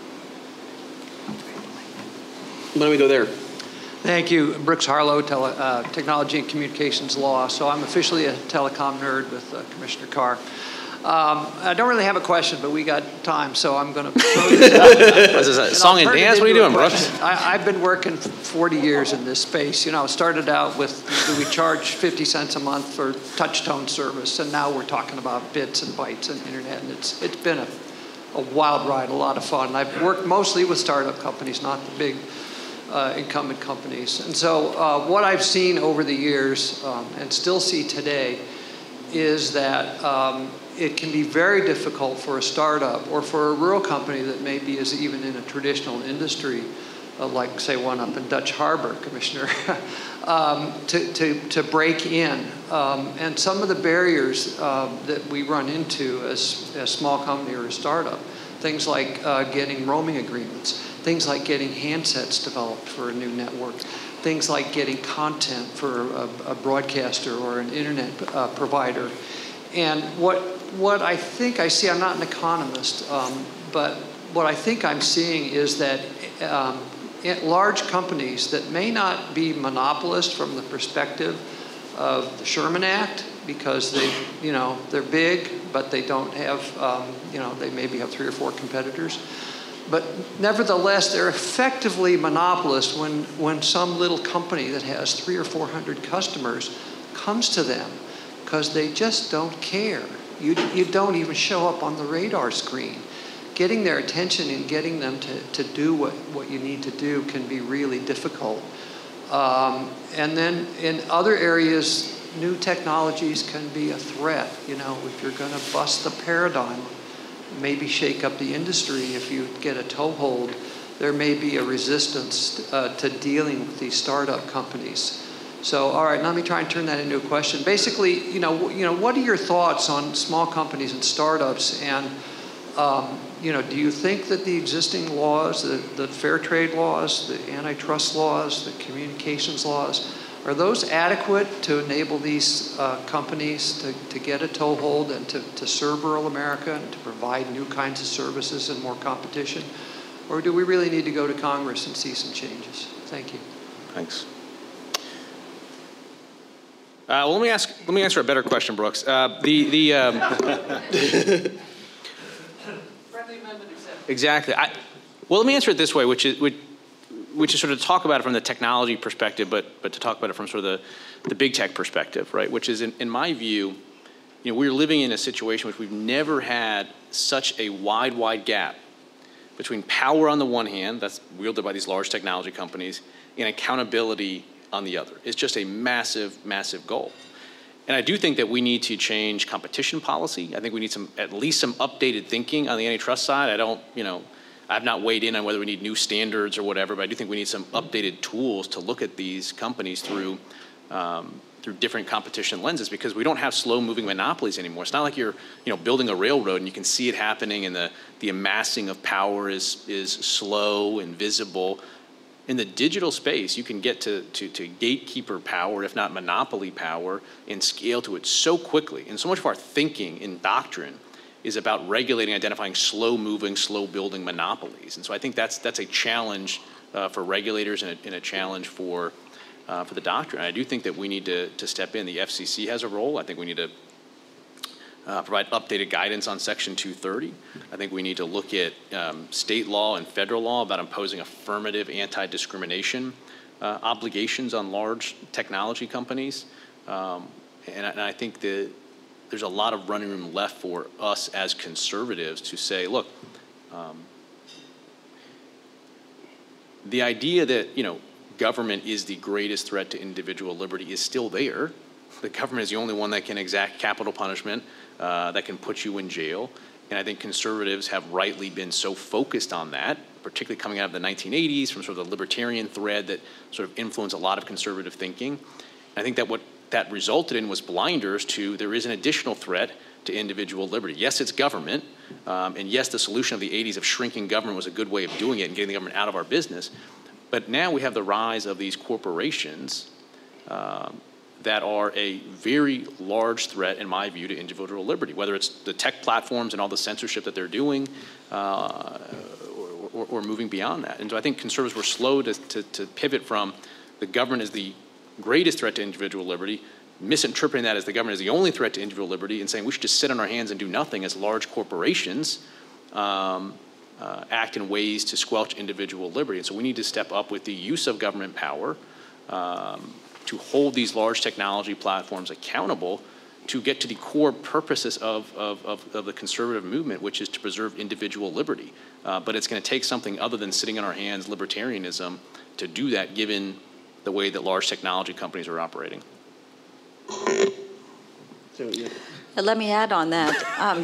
Why don't we go there? Thank you. Brooks Harlow, tele, uh, Technology and Communications Law. So I'm officially a telecom nerd with uh, Commissioner Carr. Um, I don't really have a question, but we got time, so I'm going to throw this out. Is this a song and dance? What are you doing, Brooks? I, I've been working forty years in this space. You know, it started out with, do we charge fifty cents a month for touch tone service, and now we're talking about bits and bytes and internet, and it's it's been a, a wild ride, a lot of fun. And I've worked mostly with startup companies, not the big Uh, incumbent companies. And so uh, what I've seen over the years um, and still see today is that um, it can be very difficult for a startup or for a rural company that maybe is even in a traditional industry, uh, like say one up in Dutch Harbor, Commissioner, um, to, to, to break in. Um, and some of the barriers uh, that we run into as, as a small company or a startup, things like uh, getting roaming agreements, things like getting handsets developed for a new network, things like getting content for a, a broadcaster or an internet uh, provider. And what, what I think I see, I'm not an economist, um, but what I think I'm seeing is that um, large companies that may not be monopolists from the perspective of the Sherman Act, because they, you know, they're big, but they don't have, um, you know, they maybe have three or four competitors. But nevertheless, they're effectively monopolists when, when some little company that has three or four hundred customers comes to them, because they just don't care. You, you don't even show up on the radar screen. Getting their attention and getting them to, to do what, what you need to do can be really difficult. Um, and then in other areas, new technologies can be a threat. You know, if you're going to bust the paradigm, maybe shake up the industry, if you get a toehold, there may be a resistance uh, to dealing with these startup companies. So, all right, let me try and turn that into a question. Basically, you know, you know, what are your thoughts on small companies and startups? And, um, you know, do you think that the existing laws, the, the fair trade laws, the antitrust laws, the communications laws, are those adequate to enable these uh, companies to, to get a toehold and to, to serve rural America and to provide new kinds of services and more competition? Or do we really need to go to Congress and see some changes? Thank you. Thanks. Uh, well, let me ask. Let me answer a better question, Brooks. Uh, the the. Um, Friendly amendment accepted. Exactly. I, well, let me answer it this way, which is which, which is sort of to talk about it from the technology perspective, but but to talk about it from sort of the, the big tech perspective, right? Which is, in, in my view, you know, we're living in a situation which we've never had such a wide, wide gap between power on the one hand, that's wielded by these large technology companies, and accountability on the other. It's just a massive, massive goal. And I do think that we need to change competition policy. I think we need some, at least some updated thinking on the antitrust side. I don't, you know, I've not weighed in on whether we need new standards or whatever, but I do think we need some updated tools to look at these companies through um, through different competition lenses, because we don't have slow-moving monopolies anymore. It's not like you're, you know, building a railroad and you can see it happening, and the the amassing of power is is slow and visible. In the digital space, you can get to, to, to gatekeeper power, if not monopoly power, and scale to it so quickly. And so much of our thinking in doctrine is about regulating, identifying slow-moving, slow-building monopolies. And so I think that's that's a challenge uh, for regulators and a, and a challenge for uh, for the doctrine. And I do think that we need to, to step in. The F C C has a role. I think we need to Uh, provide updated guidance on Section two thirty. I think we need to look at um, state law and federal law about imposing affirmative anti-discrimination uh, obligations on large technology companies. Um, and, I, and I think that there's a lot of running room left for us as conservatives to say, look, um, the idea that, you know, government is the greatest threat to individual liberty is still there. The government is the only one that can exact capital punishment, uh, that can put you in jail. And I think conservatives have rightly been so focused on that, particularly coming out of the nineteen eighties from sort of the libertarian thread that sort of influenced a lot of conservative thinking. And I think that what that resulted in was blinders to there is an additional threat to individual liberty. Yes, it's government. Um, and yes, the solution of the eighties of shrinking government was a good way of doing it and getting the government out of our business. But now we have the rise of these corporations um, that are a very large threat, in my view, to individual liberty, whether it's the tech platforms and all the censorship that they're doing, uh, or, or, or moving beyond that. And so I think conservatives were slow to, to, to pivot from the government is the greatest threat to individual liberty, misinterpreting that as the government is the only threat to individual liberty, and saying we should just sit on our hands and do nothing as large corporations um, uh, act in ways to squelch individual liberty. And so we need to step up with the use of government power um, to hold these large technology platforms accountable to get to the core purposes of, of, of, of the conservative movement, which is to preserve individual liberty. Uh, but it's going to take something other than sitting on our hands libertarianism to do that, given the way that large technology companies are operating. So, yeah. Let me add on that,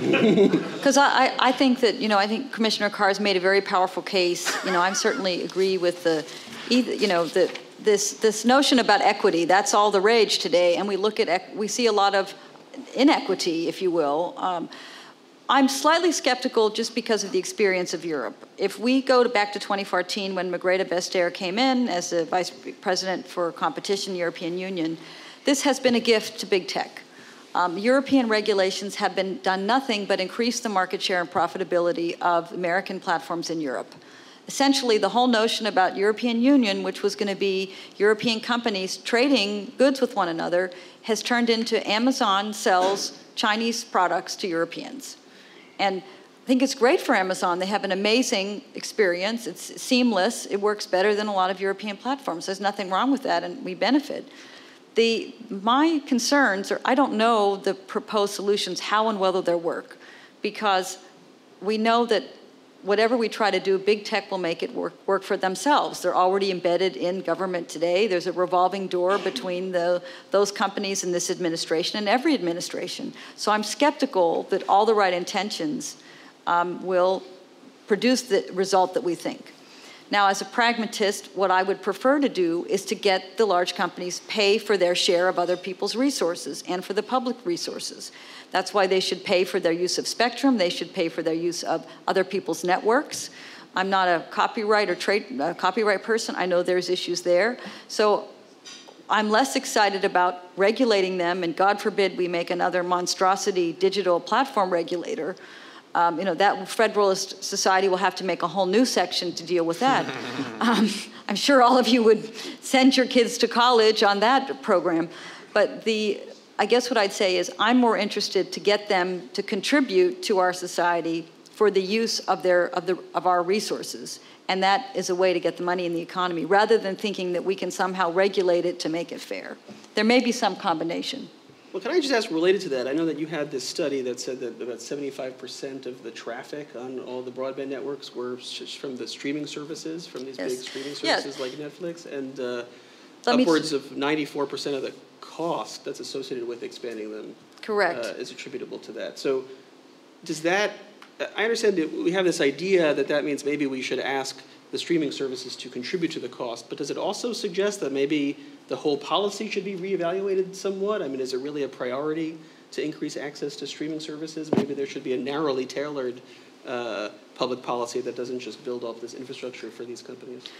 because um, I, I think that, you know, I think Commissioner Carr's made a very powerful case. You know, I certainly agree with the, you know, the, this this notion about equity. That's all the rage today, and we look at, we see a lot of inequity, if you will. Um, I'm slightly skeptical just because of the experience of Europe. If we go to back to twenty fourteen, when Margrethe Vestager came in as the Vice President for Competition, European Union, this has been a gift to big tech. Um, European regulations have been done nothing but increase the market share and profitability of American platforms in Europe. Essentially, the whole notion about European Union, which was going to be European companies trading goods with one another, has turned into Amazon sells Chinese products to Europeans. And I think it's great for Amazon. They have an amazing experience. It's seamless. It works better than a lot of European platforms. There's nothing wrong with that, and we benefit. The, my concerns are, I don't know the proposed solutions, how and whether they'll work, because we know that whatever we try to do, big tech will make it work, work for themselves. They're already embedded in government today. There's a revolving door between the, those companies and this administration and every administration. So I'm skeptical that all the right intentions um, will produce the result that we think. Now, as a pragmatist, what I would prefer to do is to get the large companies pay for their share of other people's resources and for the public resources. That's why they should pay for their use of spectrum. They should pay for their use of other people's networks. I'm not a copyright or trade uh, copyright person. I know there's issues there. So I'm less excited about regulating them, and God forbid we make another monstrosity digital platform regulator. Um, you know, that Federalist Society will have to make a whole new section to deal with that. um, I'm sure all of you would send your kids to college on that program. But the, I guess what I'd say is I'm more interested to get them to contribute to our society for the use of, their, of, the, of our resources. And that is a way to get the money in the economy, rather than thinking that we can somehow regulate it to make it fair. There may be some combination. Well, can I just ask, related to that, I know that you had this study that said that about seventy-five percent of the traffic on all the broadband networks were from the streaming services, from these Yes. big streaming Yes. services like Netflix, and uh, Let me- upwards of ninety-four percent of the cost that's associated with expanding them Correct. uh, is attributable to that. So does that, I understand that we have this idea that that means maybe we should ask the streaming services to contribute to the cost, but does it also suggest that maybe the whole policy should be reevaluated somewhat? I mean, is it really a priority to increase access to streaming services? Maybe there should be a narrowly tailored uh, public policy that doesn't just build up this infrastructure for these companies.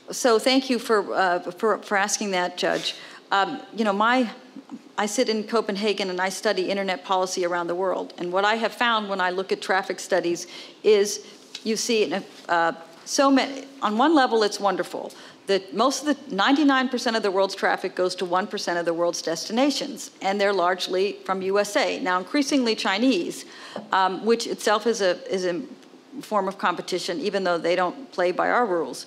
so thank you for, uh, for, for asking that, Judge. Um, you know, my, I sit in Copenhagen and I study internet policy around the world. And what I have found when I look at traffic studies is you see uh, so many, on one level it's wonderful. That most of the, ninety-nine percent of the world's traffic goes to one percent of the world's destinations, and they're largely from U S A. Now, increasingly Chinese, um, which itself is a, is a form of competition, even though they don't play by our rules.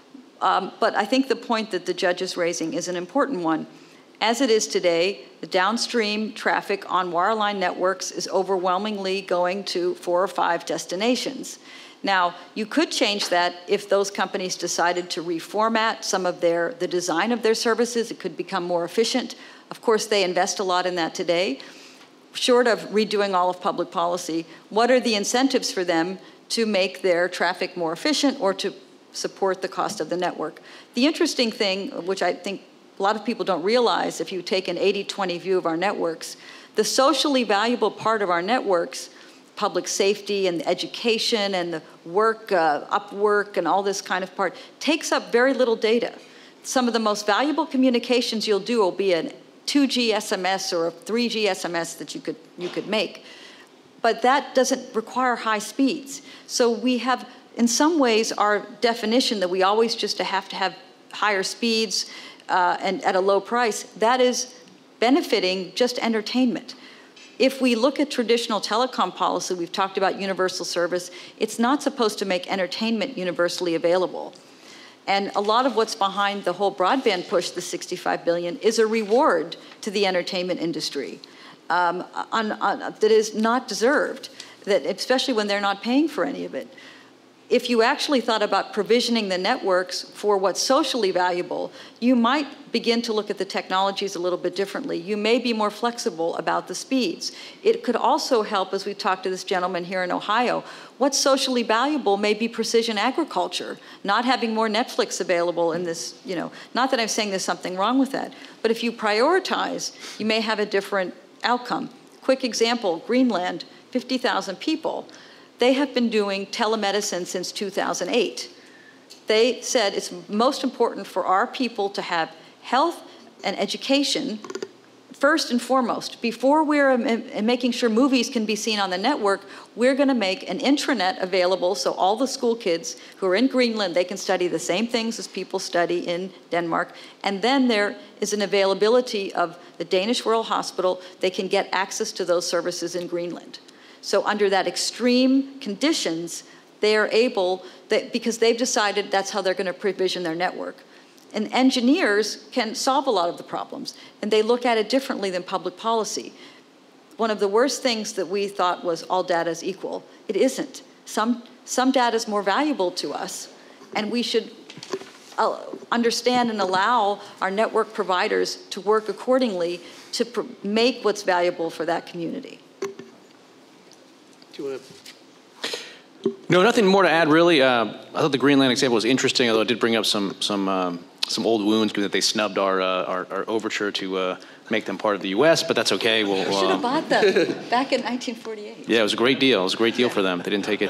Um, but I think the point that the judge is raising is an important one. As it is today, the downstream traffic on wireline networks is overwhelmingly going to four or five destinations. Now, you could change that if those companies decided to reformat some of their, the design of their services. It could become more efficient. Of course, they invest a lot in that today. Short of redoing all of public policy, what are the incentives for them to make their traffic more efficient or to support the cost of the network? The interesting thing, which I think a lot of people don't realize if you take an eighty twenty view of our networks, the socially valuable part of our networks, public safety and education and the work, uh, Upwork and all this kind of part, takes up very little data. Some of the most valuable communications you'll do will be a two G S M S or a three G S M S that you could, you could make. But that doesn't require high speeds. So we have, in some ways, our definition that we always just have to have higher speeds uh, and at a low price, that is benefiting just entertainment. If we look at traditional telecom policy, we've talked about universal service, it's not supposed to make entertainment universally available. And a lot of what's behind the whole broadband push, the sixty-five billion dollars, is a reward to the entertainment industry um, on, on, that is not deserved, that, especially when they're not paying for any of it. If you actually thought about provisioning the networks for what's socially valuable, you might begin to look at the technologies a little bit differently. You may be more flexible about the speeds. It could also help, as we talked to this gentleman here in Ohio, what's socially valuable may be precision agriculture, not having more Netflix available in this, you know, not that I'm saying there's something wrong with that, but if you prioritize, you may have a different outcome. Quick example, Greenland, fifty thousand people. They have been doing telemedicine since two thousand eight. They said it's most important for our people to have health and education first and foremost. Before we're um, making sure movies can be seen on the network, we're going to make an intranet available so all the school kids who are in Greenland, they can study the same things as people study in Denmark. And then there is an availability of the Danish Royal Hospital. They can get access to those services in Greenland. So under that extreme conditions, they are able, they, because they've decided that's how they're going to provision their network. And engineers can solve a lot of the problems, and they look at it differently than public policy. One of the worst things that we thought was all data is equal. It isn't. Some, some data is more valuable to us, and we should uh, understand and allow our network providers to work accordingly to pr- make what's valuable for that community. Do you want to? No, nothing more to add, really. Uh, I thought the Greenland example was interesting, although it did bring up some some um, some old wounds, given that they snubbed our uh, our, our overture to uh, make them part of the U S. But that's okay. We'll, we should have bought them back in nineteen forty-eight. Yeah, it was a great deal. It was a great deal for them. They didn't take it.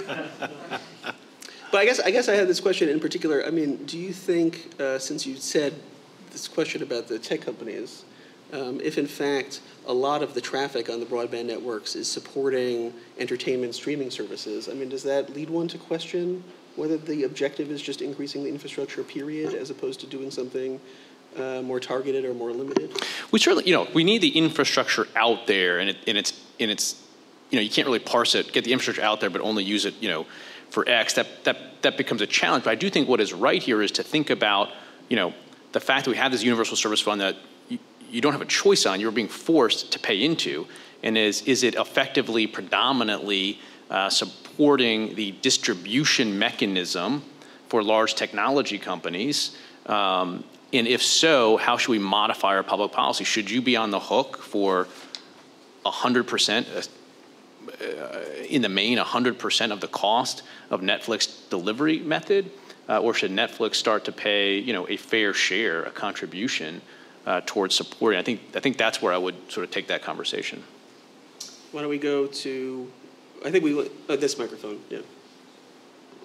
But I guess I guess I have this question in particular. I mean, do you think, uh, since you said this question about the tech companies, um, if in fact a lot of the traffic on the broadband networks is supporting entertainment streaming services, I mean, does that lead one to question whether the objective is just increasing the infrastructure, period, as opposed to doing something uh, more targeted or more limited? We certainly, you know, we need the infrastructure out there, and, it, and it's, and it's, you know, you can't really parse it, get the infrastructure out there, but only use it, you know, for X. That that that becomes a challenge. But I do think what is right here is to think about, you know, the fact that we have this universal service fund that you, you don't have a choice on, you're being forced to pay into, and is is it effectively, predominantly uh, supporting the distribution mechanism for large technology companies? Um, and if so, how should we modify our public policy? Should you be on the hook for one hundred percent, uh, in the main, one hundred percent of the cost of Netflix delivery method? Uh, or should Netflix start to pay, you know, a fair share, a contribution uh, towards supporting? I think I think that's where I would sort of take that conversation. Why don't we go to, I think we, uh, this microphone, yeah.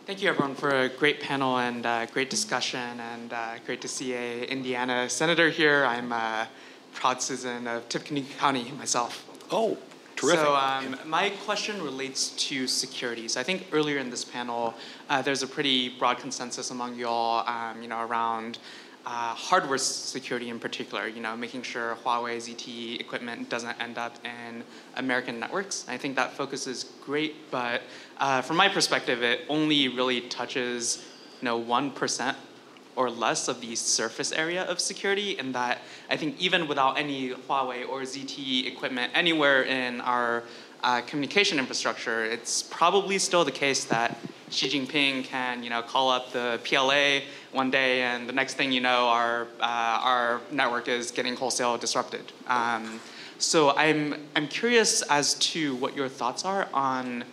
Thank you, everyone, for a great panel and uh, great discussion, and uh, great to see a Indiana senator here. I'm a proud citizen of Tippecanoe County myself. Oh, terrific. So um, my question relates to security. So I think earlier in this panel, uh, there's a pretty broad consensus among you all, um, you know, around uh, hardware security in particular. You know, making sure Huawei Z T E equipment doesn't end up in American networks. I think that focus is great, but uh, from my perspective, it only really touches, you know, one percent or less of the surface area of security, and that I think even without any Huawei or Z T E equipment anywhere in our uh, communication infrastructure, it's probably still the case that Xi Jinping can, you know, call up the P L A one day, and the next thing you know, our uh, our network is getting wholesale disrupted. Um, so I'm I'm curious as to what your thoughts are on,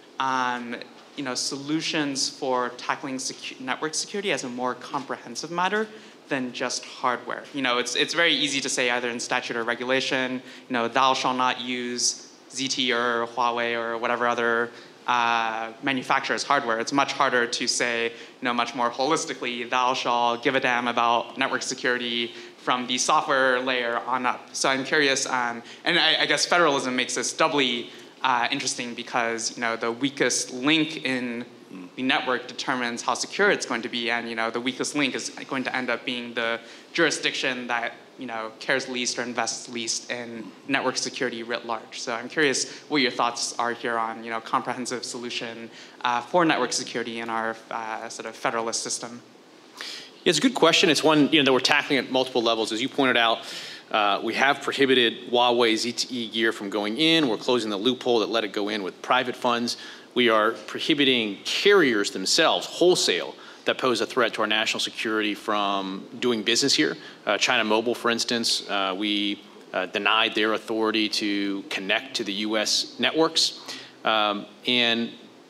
um, you know, solutions for tackling secu- network security as a more comprehensive matter than just hardware. You know, it's it's very easy to say either in statute or regulation, you know, thou shalt not use Z T E or Huawei or whatever other uh, manufacturer's hardware. It's much harder to say, you know, much more holistically, thou shalt give a damn about network security from the software layer on up. So I'm curious, um, and I, I guess federalism makes this doubly Uh, interesting because, you know, the weakest link in the network determines how secure it's going to be, and, you know, the weakest link is going to end up being the jurisdiction that, you know, cares least or invests least in network security writ large. So I'm curious what your thoughts are here on, you know, comprehensive solution uh, for network security in our uh, sort of federalist system. Yeah, it's a good question. It's one, you know, that we're tackling at multiple levels. As you pointed out, Uh, we have prohibited Huawei Z T E gear from going in. We're closing the loophole that let it go in with private funds. We are prohibiting carriers themselves, wholesale, that pose a threat to our national security from doing business here. Uh, China Mobile, for instance, uh, we uh, denied their authority to connect to the U S networks. Um, and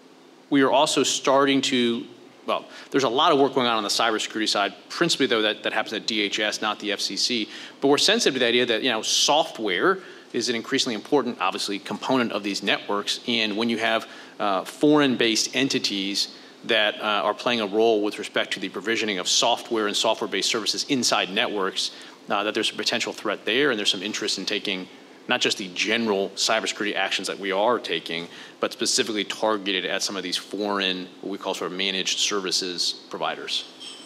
we are also starting to Well, there's a lot of work going on on the cybersecurity side, principally, though, that, that happens at D H S, not the F C C. But we're sensitive to the idea that, you know, software is an increasingly important, obviously, component of these networks. And when you have uh, foreign-based entities that uh, are playing a role with respect to the provisioning of software and software-based services inside networks, uh, that there's a potential threat there, and there's some interest in taking not just the general cybersecurity actions that we are taking, but specifically targeted at some of these foreign, what we call sort of managed services providers.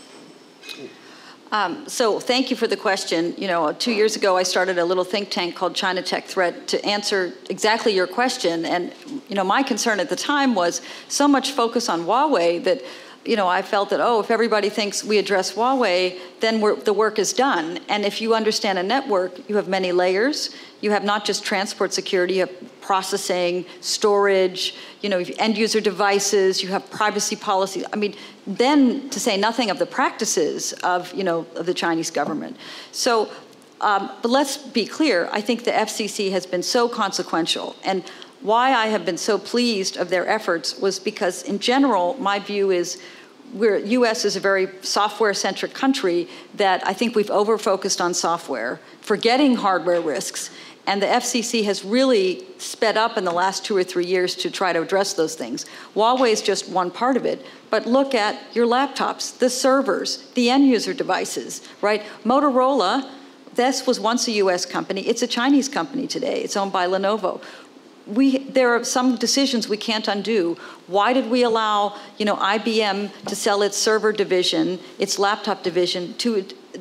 Um, so thank you for the question. You know, two years ago, I started a little think tank called China Tech Threat to answer exactly your question. And, you know, my concern at the time was so much focus on Huawei that, you know, I felt that, oh, if everybody thinks we address Huawei, then we're, the work is done. And if you understand a network, you have many layers. You have not just transport security, you have processing, storage, you know, end user devices, you have privacy policy. I mean, then to say nothing of the practices of, you know, of the Chinese government. So, um, but let's be clear, I think the F C C has been so consequential. And why I have been so pleased of their efforts was because, in general, my view is we're, U S is a very software-centric country that I think we've over-focused on software, forgetting hardware risks. And the F C C has really sped up in the last two or three years to try to address those things. Huawei is just one part of it, but look at your laptops, the servers, the end user devices, right? Motorola, this was once a U S company. It's a Chinese company today. It's owned by Lenovo. We, there are some decisions we can't undo. Why did we allow, you know, I B M to sell its server division, its laptop division to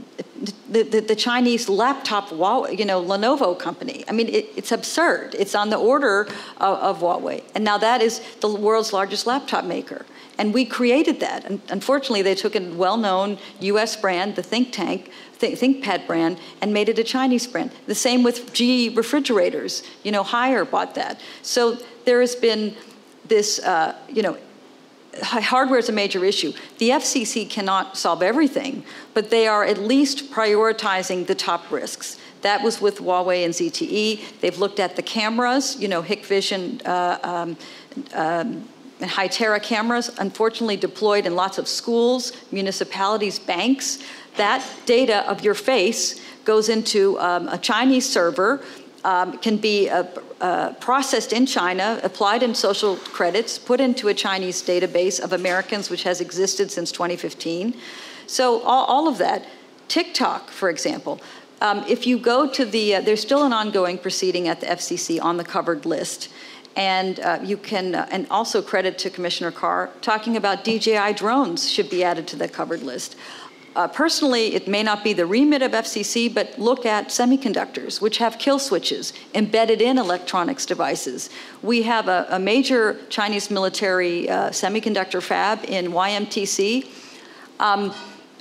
the, the, the Chinese laptop, you know, Lenovo company? I mean, it, it's absurd. It's on the order of, of Huawei. And now that is the world's largest laptop maker. And we created that. And unfortunately, they took a well-known U S brand, the Think Tank, ThinkPad brand, and made it a Chinese brand. The same with G E refrigerators. You know, Haier bought that. So there has been this, uh, you know, hardware is a major issue. The F C C cannot solve everything, but they are at least prioritizing the top risks. That was with Huawei and Z T E. They've looked at the cameras, you know, Hikvision uh, um, um, and Hytera cameras, unfortunately deployed in lots of schools, municipalities, banks. That data of your face goes into um, a Chinese server. um, can be uh, uh, processed in China, applied in social credits, put into a Chinese database of Americans, which has existed since twenty fifteen. So all, all of that. TikTok, for example, um, if you go to the, uh, there's still an ongoing proceeding at the F C C on the covered list. And uh, you can, uh, and also credit to Commissioner Carr, talking about D J I drones should be added to the covered list. Uh, personally, it may not be the remit of F C C, but look at semiconductors, which have kill switches embedded in electronics devices. We have a, a major Chinese military uh, semiconductor fab in Y M T C um,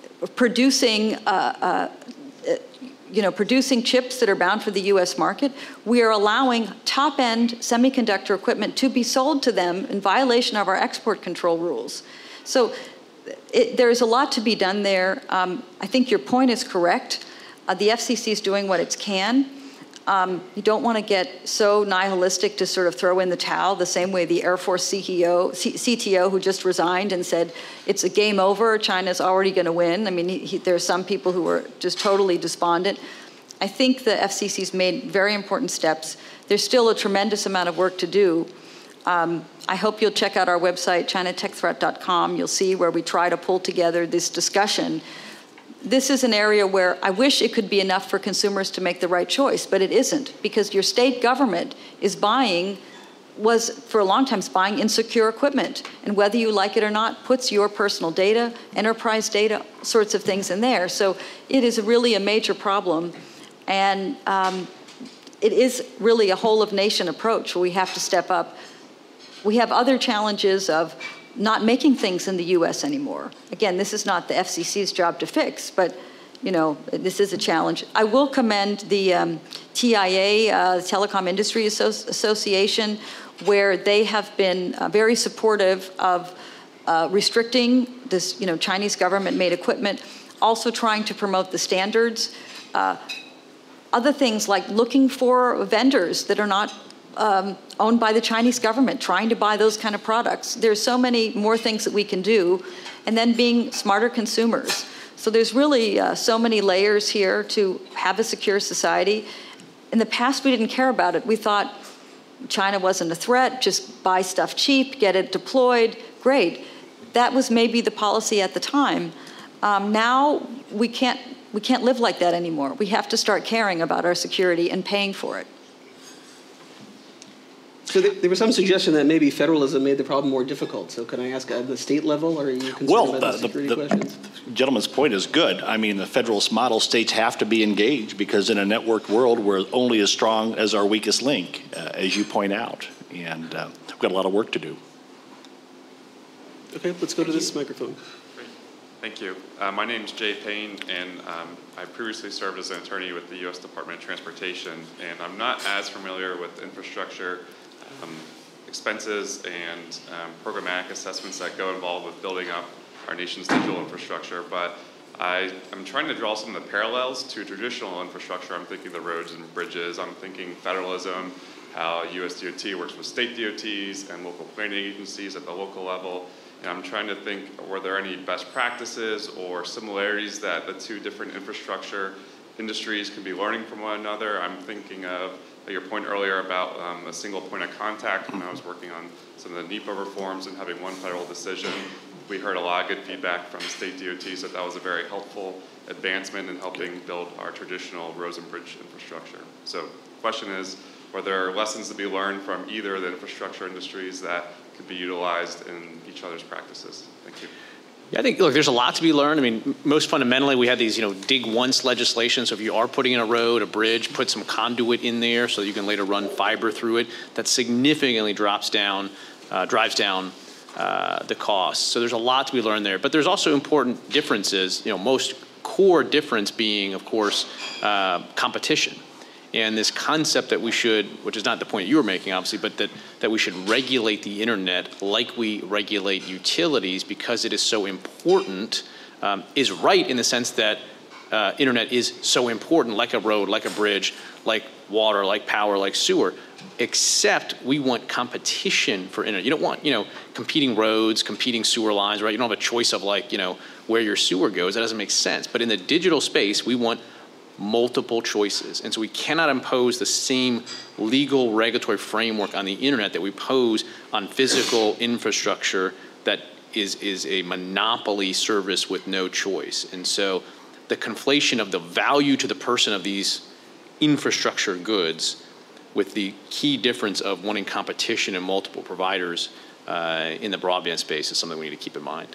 producing uh, uh, you know, producing chips that are bound for the U S market. We are allowing top-end semiconductor equipment to be sold to them in violation of our export control rules. So it, there is a lot to be done there. Um, I think your point is correct. Uh, the F C C is doing what it can. Um, you don't want to get so nihilistic to sort of throw in the towel the same way the Air Force C E O, C CTO who just resigned and said, it's a game over, China's already going to win. I mean, he, he, there are some people who are just totally despondent. I think the F C C's made very important steps. There's still a tremendous amount of work to do. Um, I hope you'll check out our website, china tech threat dot com. You'll see where we try to pull together this discussion. This is an area where I wish it could be enough for consumers to make the right choice, but it isn't, because your state government is buying, was for a long time buying insecure equipment, and whether you like it or not, puts your personal data, enterprise data, sorts of things in there. So it is really a major problem, and um, it is really a whole of nation approach where we have to step up. We have other challenges of not making things in the U S anymore. Again, this is not the F C C's job to fix, but you know, this is a challenge. I will commend the um, T I A, uh, Telecom Industry Associ Association, where they have been uh, very supportive of uh, restricting this, you know, Chinese government-made equipment, also trying to promote the standards. Uh, other things like looking for vendors that are not Um, owned by the Chinese government, trying to buy those kind of products. There's so many more things that we can do, and then being smarter consumers. So there's really uh, so many layers here to have a secure society. In the past, we didn't care about it. We thought China wasn't a threat, just buy stuff cheap, get it deployed, great. That was maybe the policy at the time. Um, now, we can't, we can't live like that anymore. We have to start caring about our security and paying for it. So there was some suggestion that maybe federalism made the problem more difficult. So can I ask at the state level, or are you concerned well, about the, the security the, questions? The gentleman's point is good. I mean, the federalist model, states have to be engaged because in a networked world, we're only as strong as our weakest link, uh, as you point out. And uh, we've got a lot of work to do. Okay, let's go to this microphone. Great. Thank you. Uh, my name is Jay Payne, and um, I previously served as an attorney with the U S Department of Transportation, and I'm not as familiar with infrastructure Um, expenses and um, programmatic assessments that go involved with building up our nation's digital infrastructure, but I, I'm trying to draw some of the parallels to traditional infrastructure. I'm thinking the roads and bridges, I'm thinking federalism, how U S D O T works with state D O Ts and local planning agencies at the local level, and I'm trying to think, were there any best practices or similarities that the two different infrastructure industries can be learning from one another? I'm thinking of your point earlier about um, a single point of contact when I was working on some of the NEPA reforms and having one federal decision. We heard a lot of good feedback from state D O Ts that that was a very helpful advancement in helping build our traditional roads and bridge infrastructure. So the question is, were there lessons to be learned from either of the infrastructure industries that could be utilized in each other's practices? Thank you. Yeah, I think, look, there's a lot to be learned. I mean, most fundamentally, we have these, you know, dig once legislation. So if you are putting in a road, a bridge, put some conduit in there so that you can later run fiber through it. That significantly drops down, uh, drives down uh, the cost. So there's a lot to be learned there. But there's also important differences, you know, most core difference being, of course, uh, competition. And this concept that we should, which is not the point you were making, obviously, but that, that we should regulate the internet like we regulate utilities because it is so important, um, is right in the sense that uh, internet is so important, like a road, like a bridge, like water, like power, like sewer, except we want competition for internet. You don't want, you know, competing roads, competing sewer lines, right? You don't have a choice of like, you know, where your sewer goes. That doesn't make sense. But in the digital space, we want multiple choices. And so we cannot impose the same legal regulatory framework on the internet that we pose on physical infrastructure that is, is a monopoly service with no choice. And so the conflation of the value to the person of these infrastructure goods with the key difference of wanting competition and multiple providers uh, in the broadband space is something we need to keep in mind.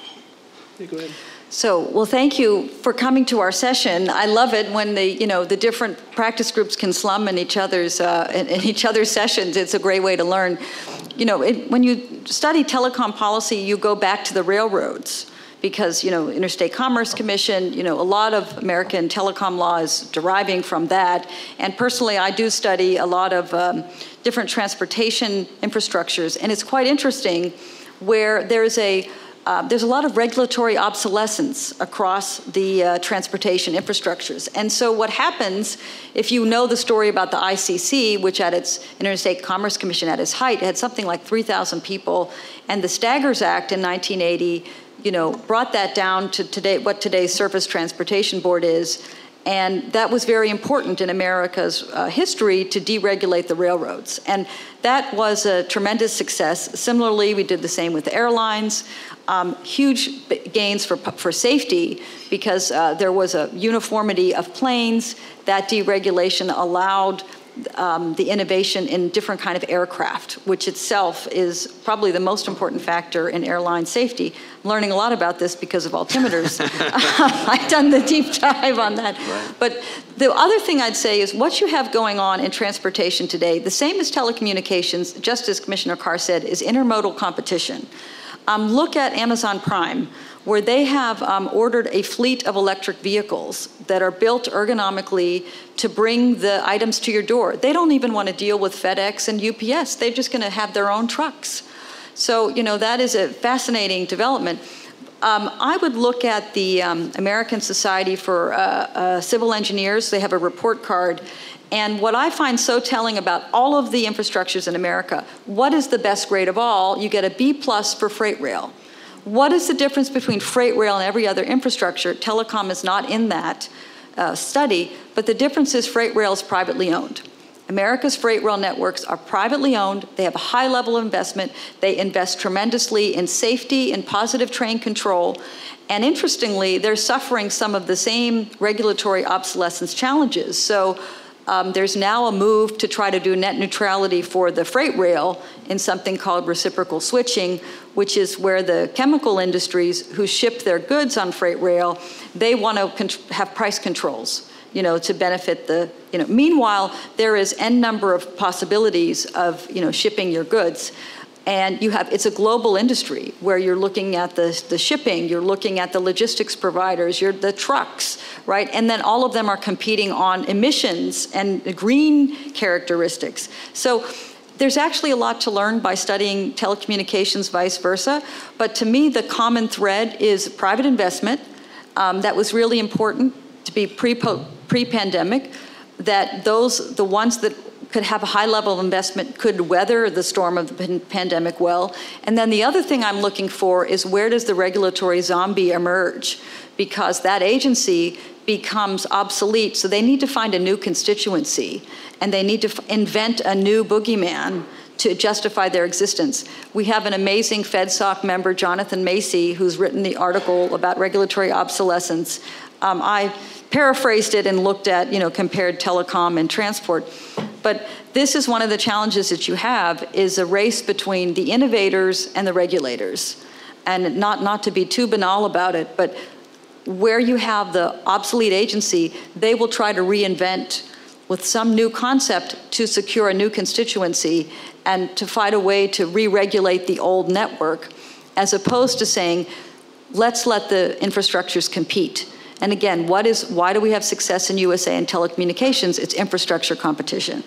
Yeah, go ahead. So, well, thank you for coming to our session. I love it when the, you know, the different practice groups can slum in each other's, uh, in, in each other's sessions. It's a great way to learn. You know, it, when you study telecom policy, you go back to the railroads because, you know, Interstate Commerce Commission, you know, a lot of American telecom law is deriving from that. And personally, I do study a lot of um, different transportation infrastructures. And it's quite interesting where there's a Uh, there's a lot of regulatory obsolescence across the uh, transportation infrastructures. And so what happens, if you know the story about the I C C, which at its Interstate Commerce Commission at its height had something like three thousand people, and the Staggers Act in nineteen eighty, you know, brought that down to today, what today's Surface Transportation Board is. And that was very important in America's uh, history to deregulate the railroads. And that was a tremendous success. Similarly, we did the same with airlines. Um, huge gains for, for safety because uh, there was a uniformity of planes. That deregulation allowed um, the innovation in different kind of aircraft, which itself is probably the most important factor in airline safety. I'm learning a lot about this because of altimeters. I've done the deep dive on that. Right. But the other thing I'd say is what you have going on in transportation today, the same as telecommunications, just as Commissioner Carr said, is intermodal competition. Um, look at Amazon Prime, where they have um, ordered a fleet of electric vehicles that are built ergonomically to bring the items to your door. They don't even want to deal with FedEx and U P S. They're just going to have their own trucks. So, you know, that is a fascinating development. Um, I would look at the um, American Society for uh, uh, Civil Engineers. They have a report card. And what I find so telling about all of the infrastructures in America, what is the best grade of all? You get a B plus for freight rail. What is the difference between freight rail and every other infrastructure? Telecom is not in that uh, study, but the difference is freight rail is privately owned. America's freight rail networks are privately owned. They have a high level of investment. They invest tremendously in safety and positive train control. And interestingly, they're suffering some of the same regulatory obsolescence challenges. So um, there's now a move to try to do net neutrality for the freight rail in something called reciprocal switching, which is where the chemical industries who ship their goods on freight rail, they want to have price controls, you know, to benefit the, you know. Meanwhile, there is N number of possibilities of, you know, shipping your goods. And you have, it's a global industry where you're looking at the, the shipping, you're looking at the logistics providers, you're the trucks, right? And then all of them are competing on emissions and green characteristics. So there's actually a lot to learn by studying telecommunications, vice versa. But to me, the common thread is private investment. Um, that was really important to be pre, pre-pandemic, that those, the ones that could have a high level of investment could weather the storm of the pandemic well. And then the other thing I'm looking for is where does the regulatory zombie emerge? Because that agency becomes obsolete, so they need to find a new constituency, and they need to f- invent a new boogeyman to justify their existence. We have an amazing FedSoc member, Jonathan Macy, who's written the article about regulatory obsolescence. Um, I paraphrased it and looked at, you know, compared telecom and transport. But this is one of the challenges that you have, is a race between the innovators and the regulators. And not, not to be too banal about it, but where you have the obsolete agency, they will try to reinvent with some new concept to secure a new constituency and to find a way to re-regulate the old network, as opposed to saying, let's let the infrastructures compete. And again, what is, why do we have success in U S A in telecommunications? It's infrastructure competition.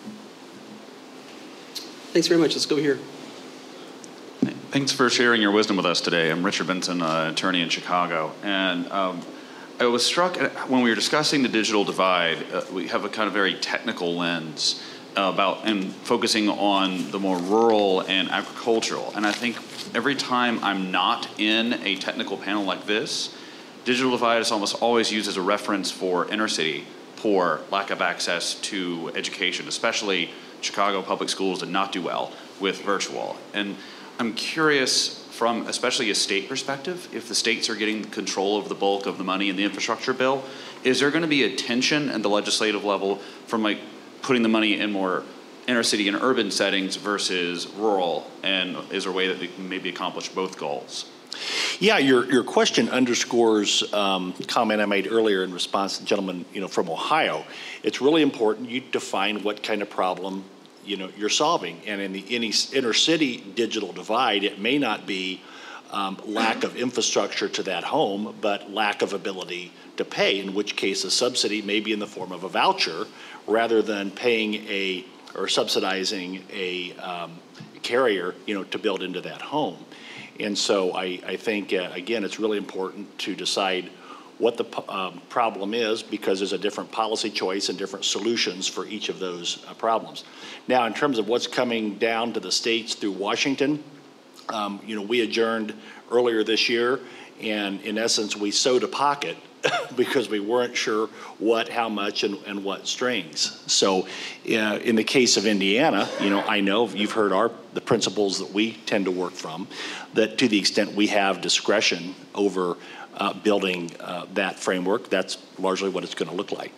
Thanks very much. Let's go here. Thanks for sharing your wisdom with us today. I'm Richard Benson, uh, attorney in Chicago. And um, I was struck at, when we were discussing the digital divide, uh, we have a kind of very technical lens uh, about and focusing on the more rural and agricultural. And I think every time I'm not in a technical panel like this, digital divide is almost always used as a reference for inner city poor, lack of access to education, especially Chicago public schools did not do well with virtual. And I'm curious from especially a state perspective, if the states are getting control of the bulk of the money in the infrastructure bill, is there going to be a tension at the legislative level from like putting the money in more inner city and urban settings versus rural, and is there a way that they can maybe accomplish both goals? Yeah, your, your question underscores um, comment I made earlier in response to the gentleman, you know, from Ohio. It's really important you define what kind of problem, you know, you're solving. And in the inner city digital divide, it may not be um, lack of infrastructure to that home, but lack of ability to pay, in which case a subsidy may be in the form of a voucher rather than paying a or subsidizing a um, carrier, you know, to build into that home. And so I, I think, uh, again, it's really important to decide what the um, problem is, because there's a different policy choice and different solutions for each of those uh, problems. Now, in terms of what's coming down to the states through Washington, um, you know, we adjourned earlier this year, and in essence, we sewed a pocket because we weren't sure what, how much, and, and what strings. So uh, in the case of Indiana, you know, I know you've heard our the principles that we tend to work from, that to the extent we have discretion over uh, building uh, that framework, that's largely what it's going to look like.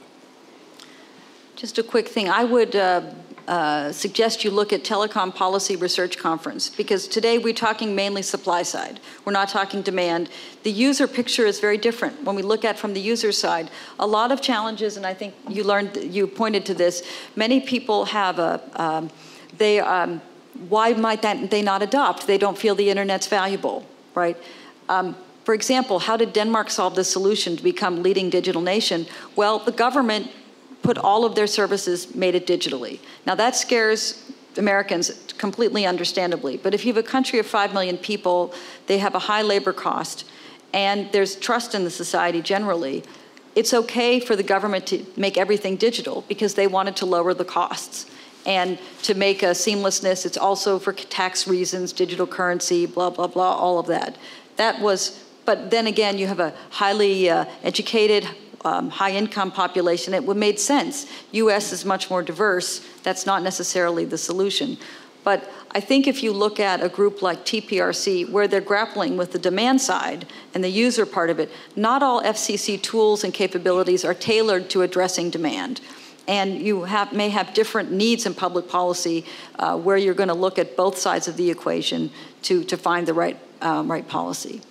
Just a quick thing. I would uh, uh, suggest you look at Telecom Policy Research Conference, because today we're talking mainly supply side. We're not talking demand. The user picture is very different. When we look at from the user side, a lot of challenges, and I think you learned, you pointed to this, many people have a, um, they, um, why might that they not adopt? They don't feel the internet's valuable, right? Um, for example, how did Denmark solve the solution to become leading digital nation? Well, the government put all of their services, made it digitally. Now that scares Americans completely understandably, but if you have a country of five million people, they have a high labor cost, and there's trust in the society generally, it's okay for the government to make everything digital because they wanted to lower the costs. And to make a seamlessness, it's also for tax reasons, digital currency, blah, blah, blah, all of that. That was, but then again, you have a highly uh, educated, um, high-income population. It would made sense. U S is much more diverse. That's not necessarily the solution. But I think if you look at a group like T P R C, where they're grappling with the demand side and the user part of it, not all F C C tools and capabilities are tailored to addressing demand. And you have, may have different needs in public policy uh, where you're going to look at both sides of the equation to, to find the right, um, right policy.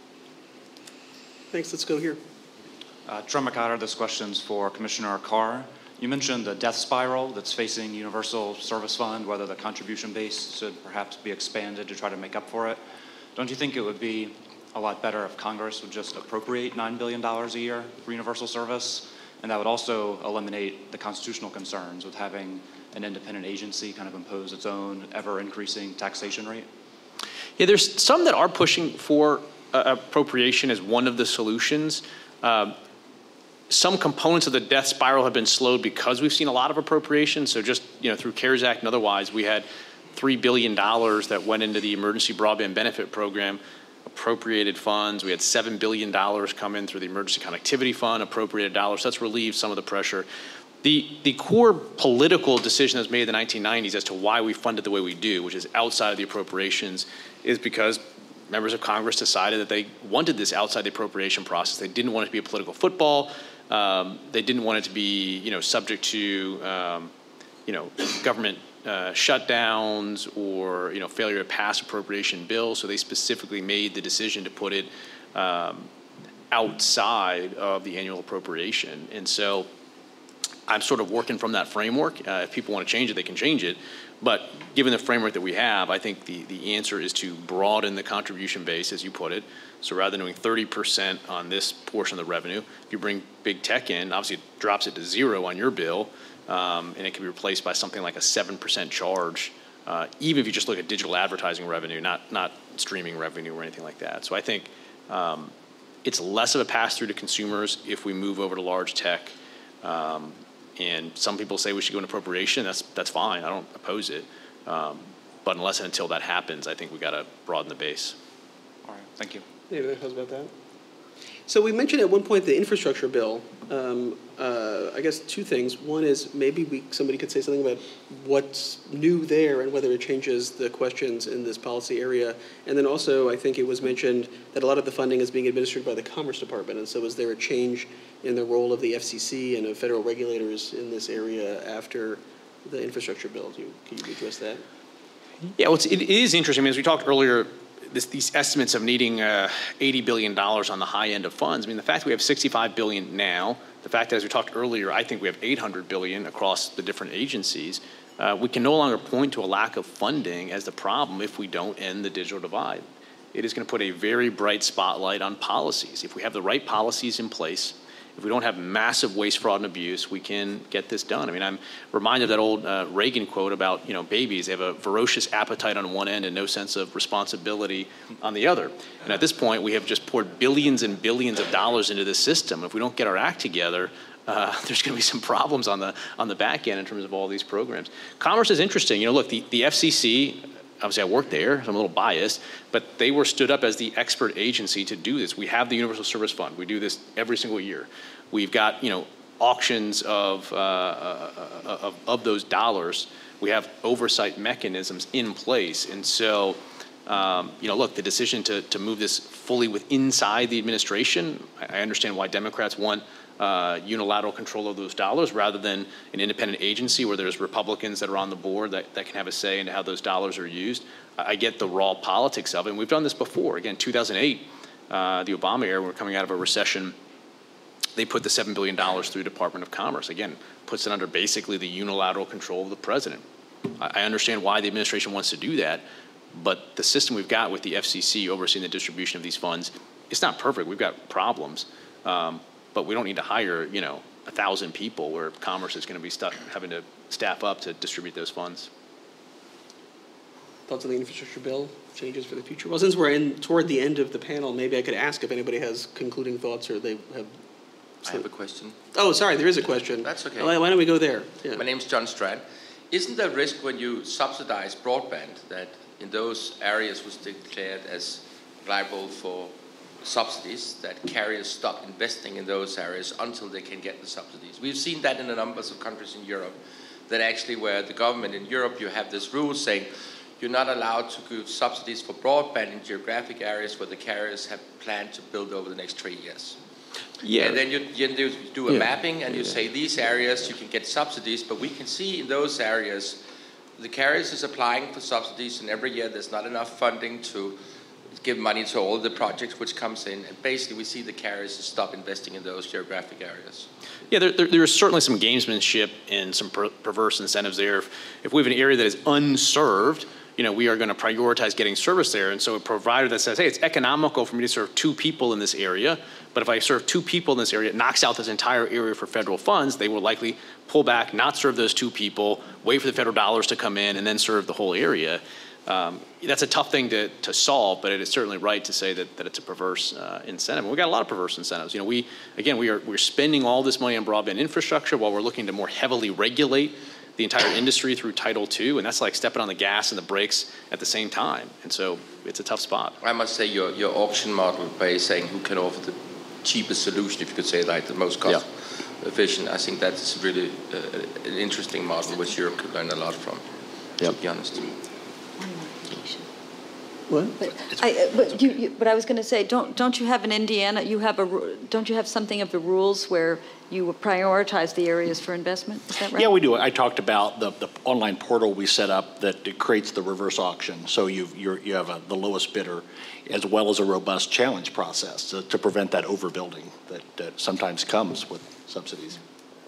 Thanks. Let's go here. Uh, Trent McCotter, this question's for Commissioner Carr. You mentioned the death spiral that's facing Universal Service Fund, whether the contribution base should perhaps be expanded to try to make up for it. Don't you think it would be a lot better if Congress would just appropriate nine billion dollars a year for universal service? And that would also eliminate the constitutional concerns with having an independent agency kind of impose its own ever-increasing taxation rate? Yeah, there's some that are pushing for uh, appropriation as one of the solutions. Uh, some components of the death spiral have been slowed because we've seen a lot of appropriation. So just, you know, through CARES Act and otherwise, we had three billion dollars that went into the Emergency Broadband Benefit Program, appropriated funds. We had seven billion dollars come in through the Emergency Connectivity Fund, appropriated dollars. That's relieved some of the pressure. The, the core political decision that was made in the nineteen nineties as to why we funded the way we do, which is outside of the appropriations, is because members of Congress decided that they wanted this outside the appropriation process. They didn't want it to be a political football. Um, they didn't want it to be, you know, subject to, um, you know, government uh, shutdowns or, you know, failure to pass appropriation bills. So they specifically made the decision to put it um, outside of the annual appropriation. And so I'm sort of working from that framework. Uh, if people want to change it, they can change it. But given the framework that we have, I think the, the answer is to broaden the contribution base, as you put it. So rather than doing thirty percent on this portion of the revenue, if you bring big tech in, obviously it drops it to zero on your bill, um, and it can be replaced by something like a seven percent charge, uh, even if you just look at digital advertising revenue, not, not streaming revenue or anything like that. So I think um, it's less of a pass-through to consumers if we move over to large tech. Um, And some people say we should go in appropriation. That's that's fine. I don't oppose it. Um, but unless and until that happens, I think we got to broaden the base. All right. Thank you. Yeah, how's about that? So we mentioned at one point the infrastructure bill. Um, uh, I guess two things. One is maybe we, somebody could say something about what's new there and whether it changes the questions in this policy area. And then also, I think it was mentioned that a lot of the funding is being administered by the Commerce Department. And so is there a change in the role of the F C C and of federal regulators in this area after the infrastructure bill? Do you, can you address that? Yeah, well, it's, it is interesting. I mean, as we talked earlier, this, these estimates of needing uh, eighty billion dollars on the high end of funds. I mean, the fact that we have sixty-five billion dollars now, the fact that, as we talked earlier, I think we have eight hundred billion dollars across the different agencies, uh, we can no longer point to a lack of funding as the problem if we don't end the digital divide. It is going to put a very bright spotlight on policies. If we have the right policies in place, if we don't have massive waste, fraud, and abuse, we can get this done. I mean, I'm reminded of that old uh, Reagan quote about, you know, babies. They have a ferocious appetite on one end and no sense of responsibility on the other. And at this point, we have just poured billions and billions of dollars into this system. If we don't get our act together, uh, there's going to be some problems on the on the back end in terms of all these programs. Commerce is interesting. You know, look, the, the F C C, obviously I worked there, so I'm a little biased, but they were stood up as the expert agency to do this. We have the Universal Service Fund. We do this every single year. We've got, you know, auctions of, uh, uh, of, of those dollars. We have oversight mechanisms in place. And so, um, you know, look, the decision to, to move this fully with inside the administration, I, I understand why Democrats want Uh, unilateral control of those dollars rather than an independent agency where there's Republicans that are on the board that, that can have a say into how those dollars are used. I, I get the raw politics of it, and we've done this before. Again, two thousand eight, uh, the Obama era, we're coming out of a recession. They put the seven billion dollars through Department of Commerce. Again, puts it under basically the unilateral control of the president. I, I understand why the administration wants to do that, but the system we've got with the F C C overseeing the distribution of these funds, it's not perfect. We've got problems. Um, But we don't need to hire, you know, a thousand people where Commerce is going to be stuck having to staff up to distribute those funds. Thoughts on the infrastructure bill, changes for the future? Well, since we're in toward the end of the panel, maybe I could ask if anybody has concluding thoughts or they have. I have a question. Oh, sorry, there is a question. That's okay. Why, why don't we go there? Yeah. My name's John Strand. Isn't there a risk when you subsidize broadband that in those areas was declared as liable for subsidies, that carriers stop investing in those areas until they can get the subsidies? We've seen that in a number of countries in Europe, that actually where the government in Europe, you have this rule saying you're not allowed to give subsidies for broadband in geographic areas where the carriers have planned to build over the next three years. Yeah. And then you, you do a Yeah. mapping and you Yeah. say these areas you can get subsidies, but we can see in those areas the carriers is applying for subsidies, and every year there's not enough funding to give money to all the projects which comes in, and basically we see the carriers stop investing in those geographic areas. Yeah, there, there, there's certainly some gamesmanship and some per perverse incentives there. If, if we have an area that is unserved, you know, we are going to prioritize getting service there. And so a provider that says, hey, it's economical for me to serve two people in this area, but if I serve two people in this area, it knocks out this entire area for federal funds, they will likely pull back, not serve those two people, wait for the federal dollars to come in, and then serve the whole area. Um, that's a tough thing to, to solve, but it is certainly right to say that, that it's a perverse uh, incentive. And we've got a lot of perverse incentives. You know, we, again, we are, we're spending all this money on broadband infrastructure while we're looking to more heavily regulate the entire industry through Title two, and that's like stepping on the gas and the brakes at the same time. And so it's a tough spot. I must say your, your auction model by saying who can offer the cheapest solution, if you could say like the most cost yeah. efficient, I think that's really uh, an interesting model which Europe could learn a lot from, yep. to be honest. What? But I, but, you, you, but I was going to say, don't don't you have in Indiana? You have a don't you have something of the rules where you prioritize the areas for investment? Is that right? Yeah, we do. I talked about the, the online portal we set up that it creates the reverse auction. So you you're, you have a, the lowest bidder, as well as a robust challenge process to, to prevent that overbuilding that, that sometimes comes with subsidies.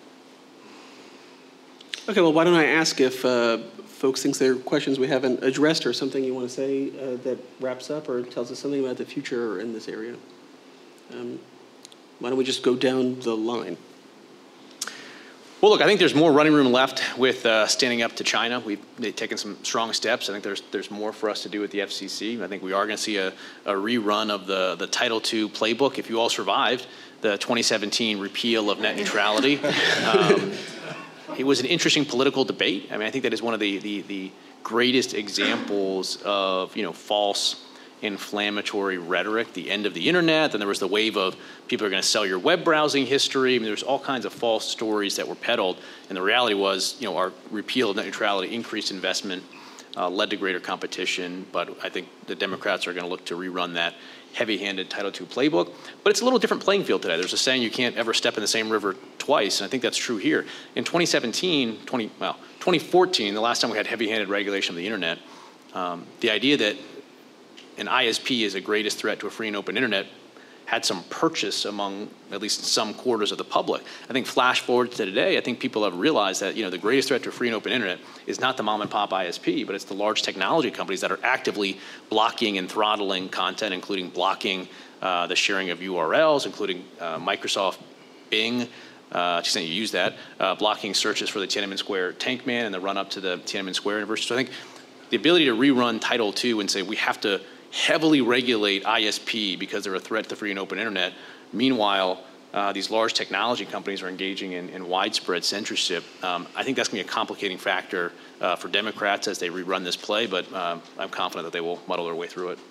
Okay. Well, why don't I ask if. Uh, folks think there are questions we haven't addressed or something you want to say uh, that wraps up or tells us something about the future in this area. Um, why don't we just go down the line? Well, look, I think there's more running room left with uh, standing up to China. We've they've taken some strong steps. I think there's there's more for us to do with the F C C. I think we are going to see a, a rerun of the, the Title two playbook. If you all survived the twenty seventeen repeal of net neutrality. Um, It was an interesting political debate. I mean, I think that is one of the, the, the greatest examples of, you know, false inflammatory rhetoric, the end of the internet, then there was the wave of people are going to sell your web browsing history. I mean, there's all kinds of false stories that were peddled, and the reality was, you know, our repeal of net neutrality increased investment, uh, led to greater competition, but I think the Democrats are going to look to rerun that heavy-handed Title two playbook. But it's a little different playing field today. There's a saying you can't ever step in the same river twice, and I think that's true here. In twenty seventeen, twenty, well, twenty fourteen, the last time we had heavy-handed regulation of the internet, um, the idea that an I S P is the greatest threat to a free and open internet had some purchase among at least some quarters of the public. I think flash forward to today, I think people have realized that, you know, the greatest threat to a free and open internet is not the mom and pop I S P, but it's the large technology companies that are actively blocking and throttling content, including blocking uh, the sharing of U R Ls, including uh, Microsoft Bing, uh, to the extent you use that, uh, blocking searches for the Tiananmen Square Tank Man and the run up to the Tiananmen Square University. So I think the ability to rerun Title two and say we have to heavily regulate I S P because they're a threat to the free and open internet. Meanwhile, uh, these large technology companies are engaging in, in widespread censorship. Um, I think that's going to be a complicating factor uh, for Democrats as they rerun this play, but um, I'm confident that they will muddle their way through it.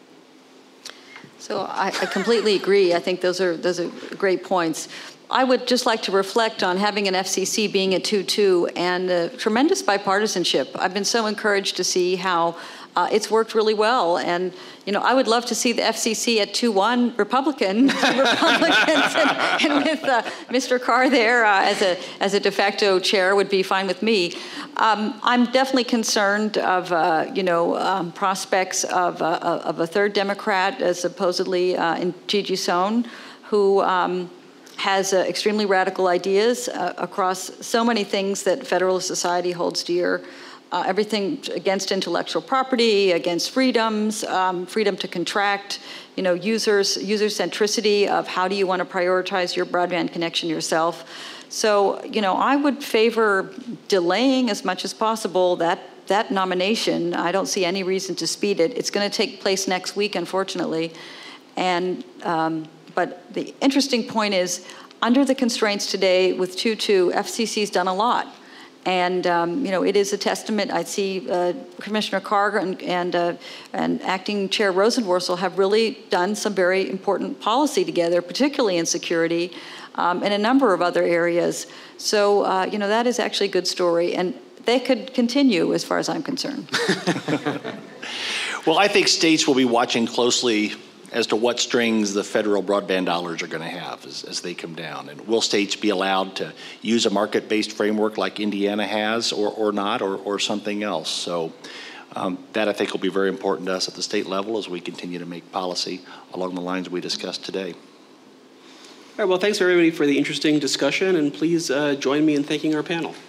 So I, I completely agree. I think those are those are great points. I would just like to reflect on having an F C C being at two two and uh, tremendous bipartisanship. I've been so encouraged to see how uh, it's worked really well. And, you know, I would love to see the F C C at two one Republican, Republicans, and, and with uh, Mister Carr there uh, as a as a de facto chair would be fine with me. Um, I'm definitely concerned of, uh, you know, um, prospects of, uh, of a third Democrat, uh, supposedly uh, in Gigi Sohn, who um, has uh, extremely radical ideas uh, across so many things that Federalist Society holds dear. Uh, everything against intellectual property, against freedoms, um, freedom to contract, you know, users, user centricity of how do you want to prioritize your broadband connection yourself. So, you know, I would favor delaying as much as possible that that nomination. I don't see any reason to speed it. It's going to take place next week, unfortunately. And um, but the interesting point is, under the constraints today with two two, F C C's done a lot. And, um, you know, it is a testament. I see uh, Commissioner Carr and, and, uh, and Acting Chair Rosenworcel have really done some very important policy together, particularly in security, um, and a number of other areas. So, uh, you know, that is actually a good story. And they could continue as far as I'm concerned. Well, I think states will be watching closely as to what strings the federal broadband dollars are going to have as, as they come down. And will states be allowed to use a market-based framework like Indiana has or, or not, or, or something else? So um, that, I think, will be very important to us at the state level as we continue to make policy along the lines we discussed today. All right, well, thanks everybody for the interesting discussion, and please uh, join me in thanking our panel.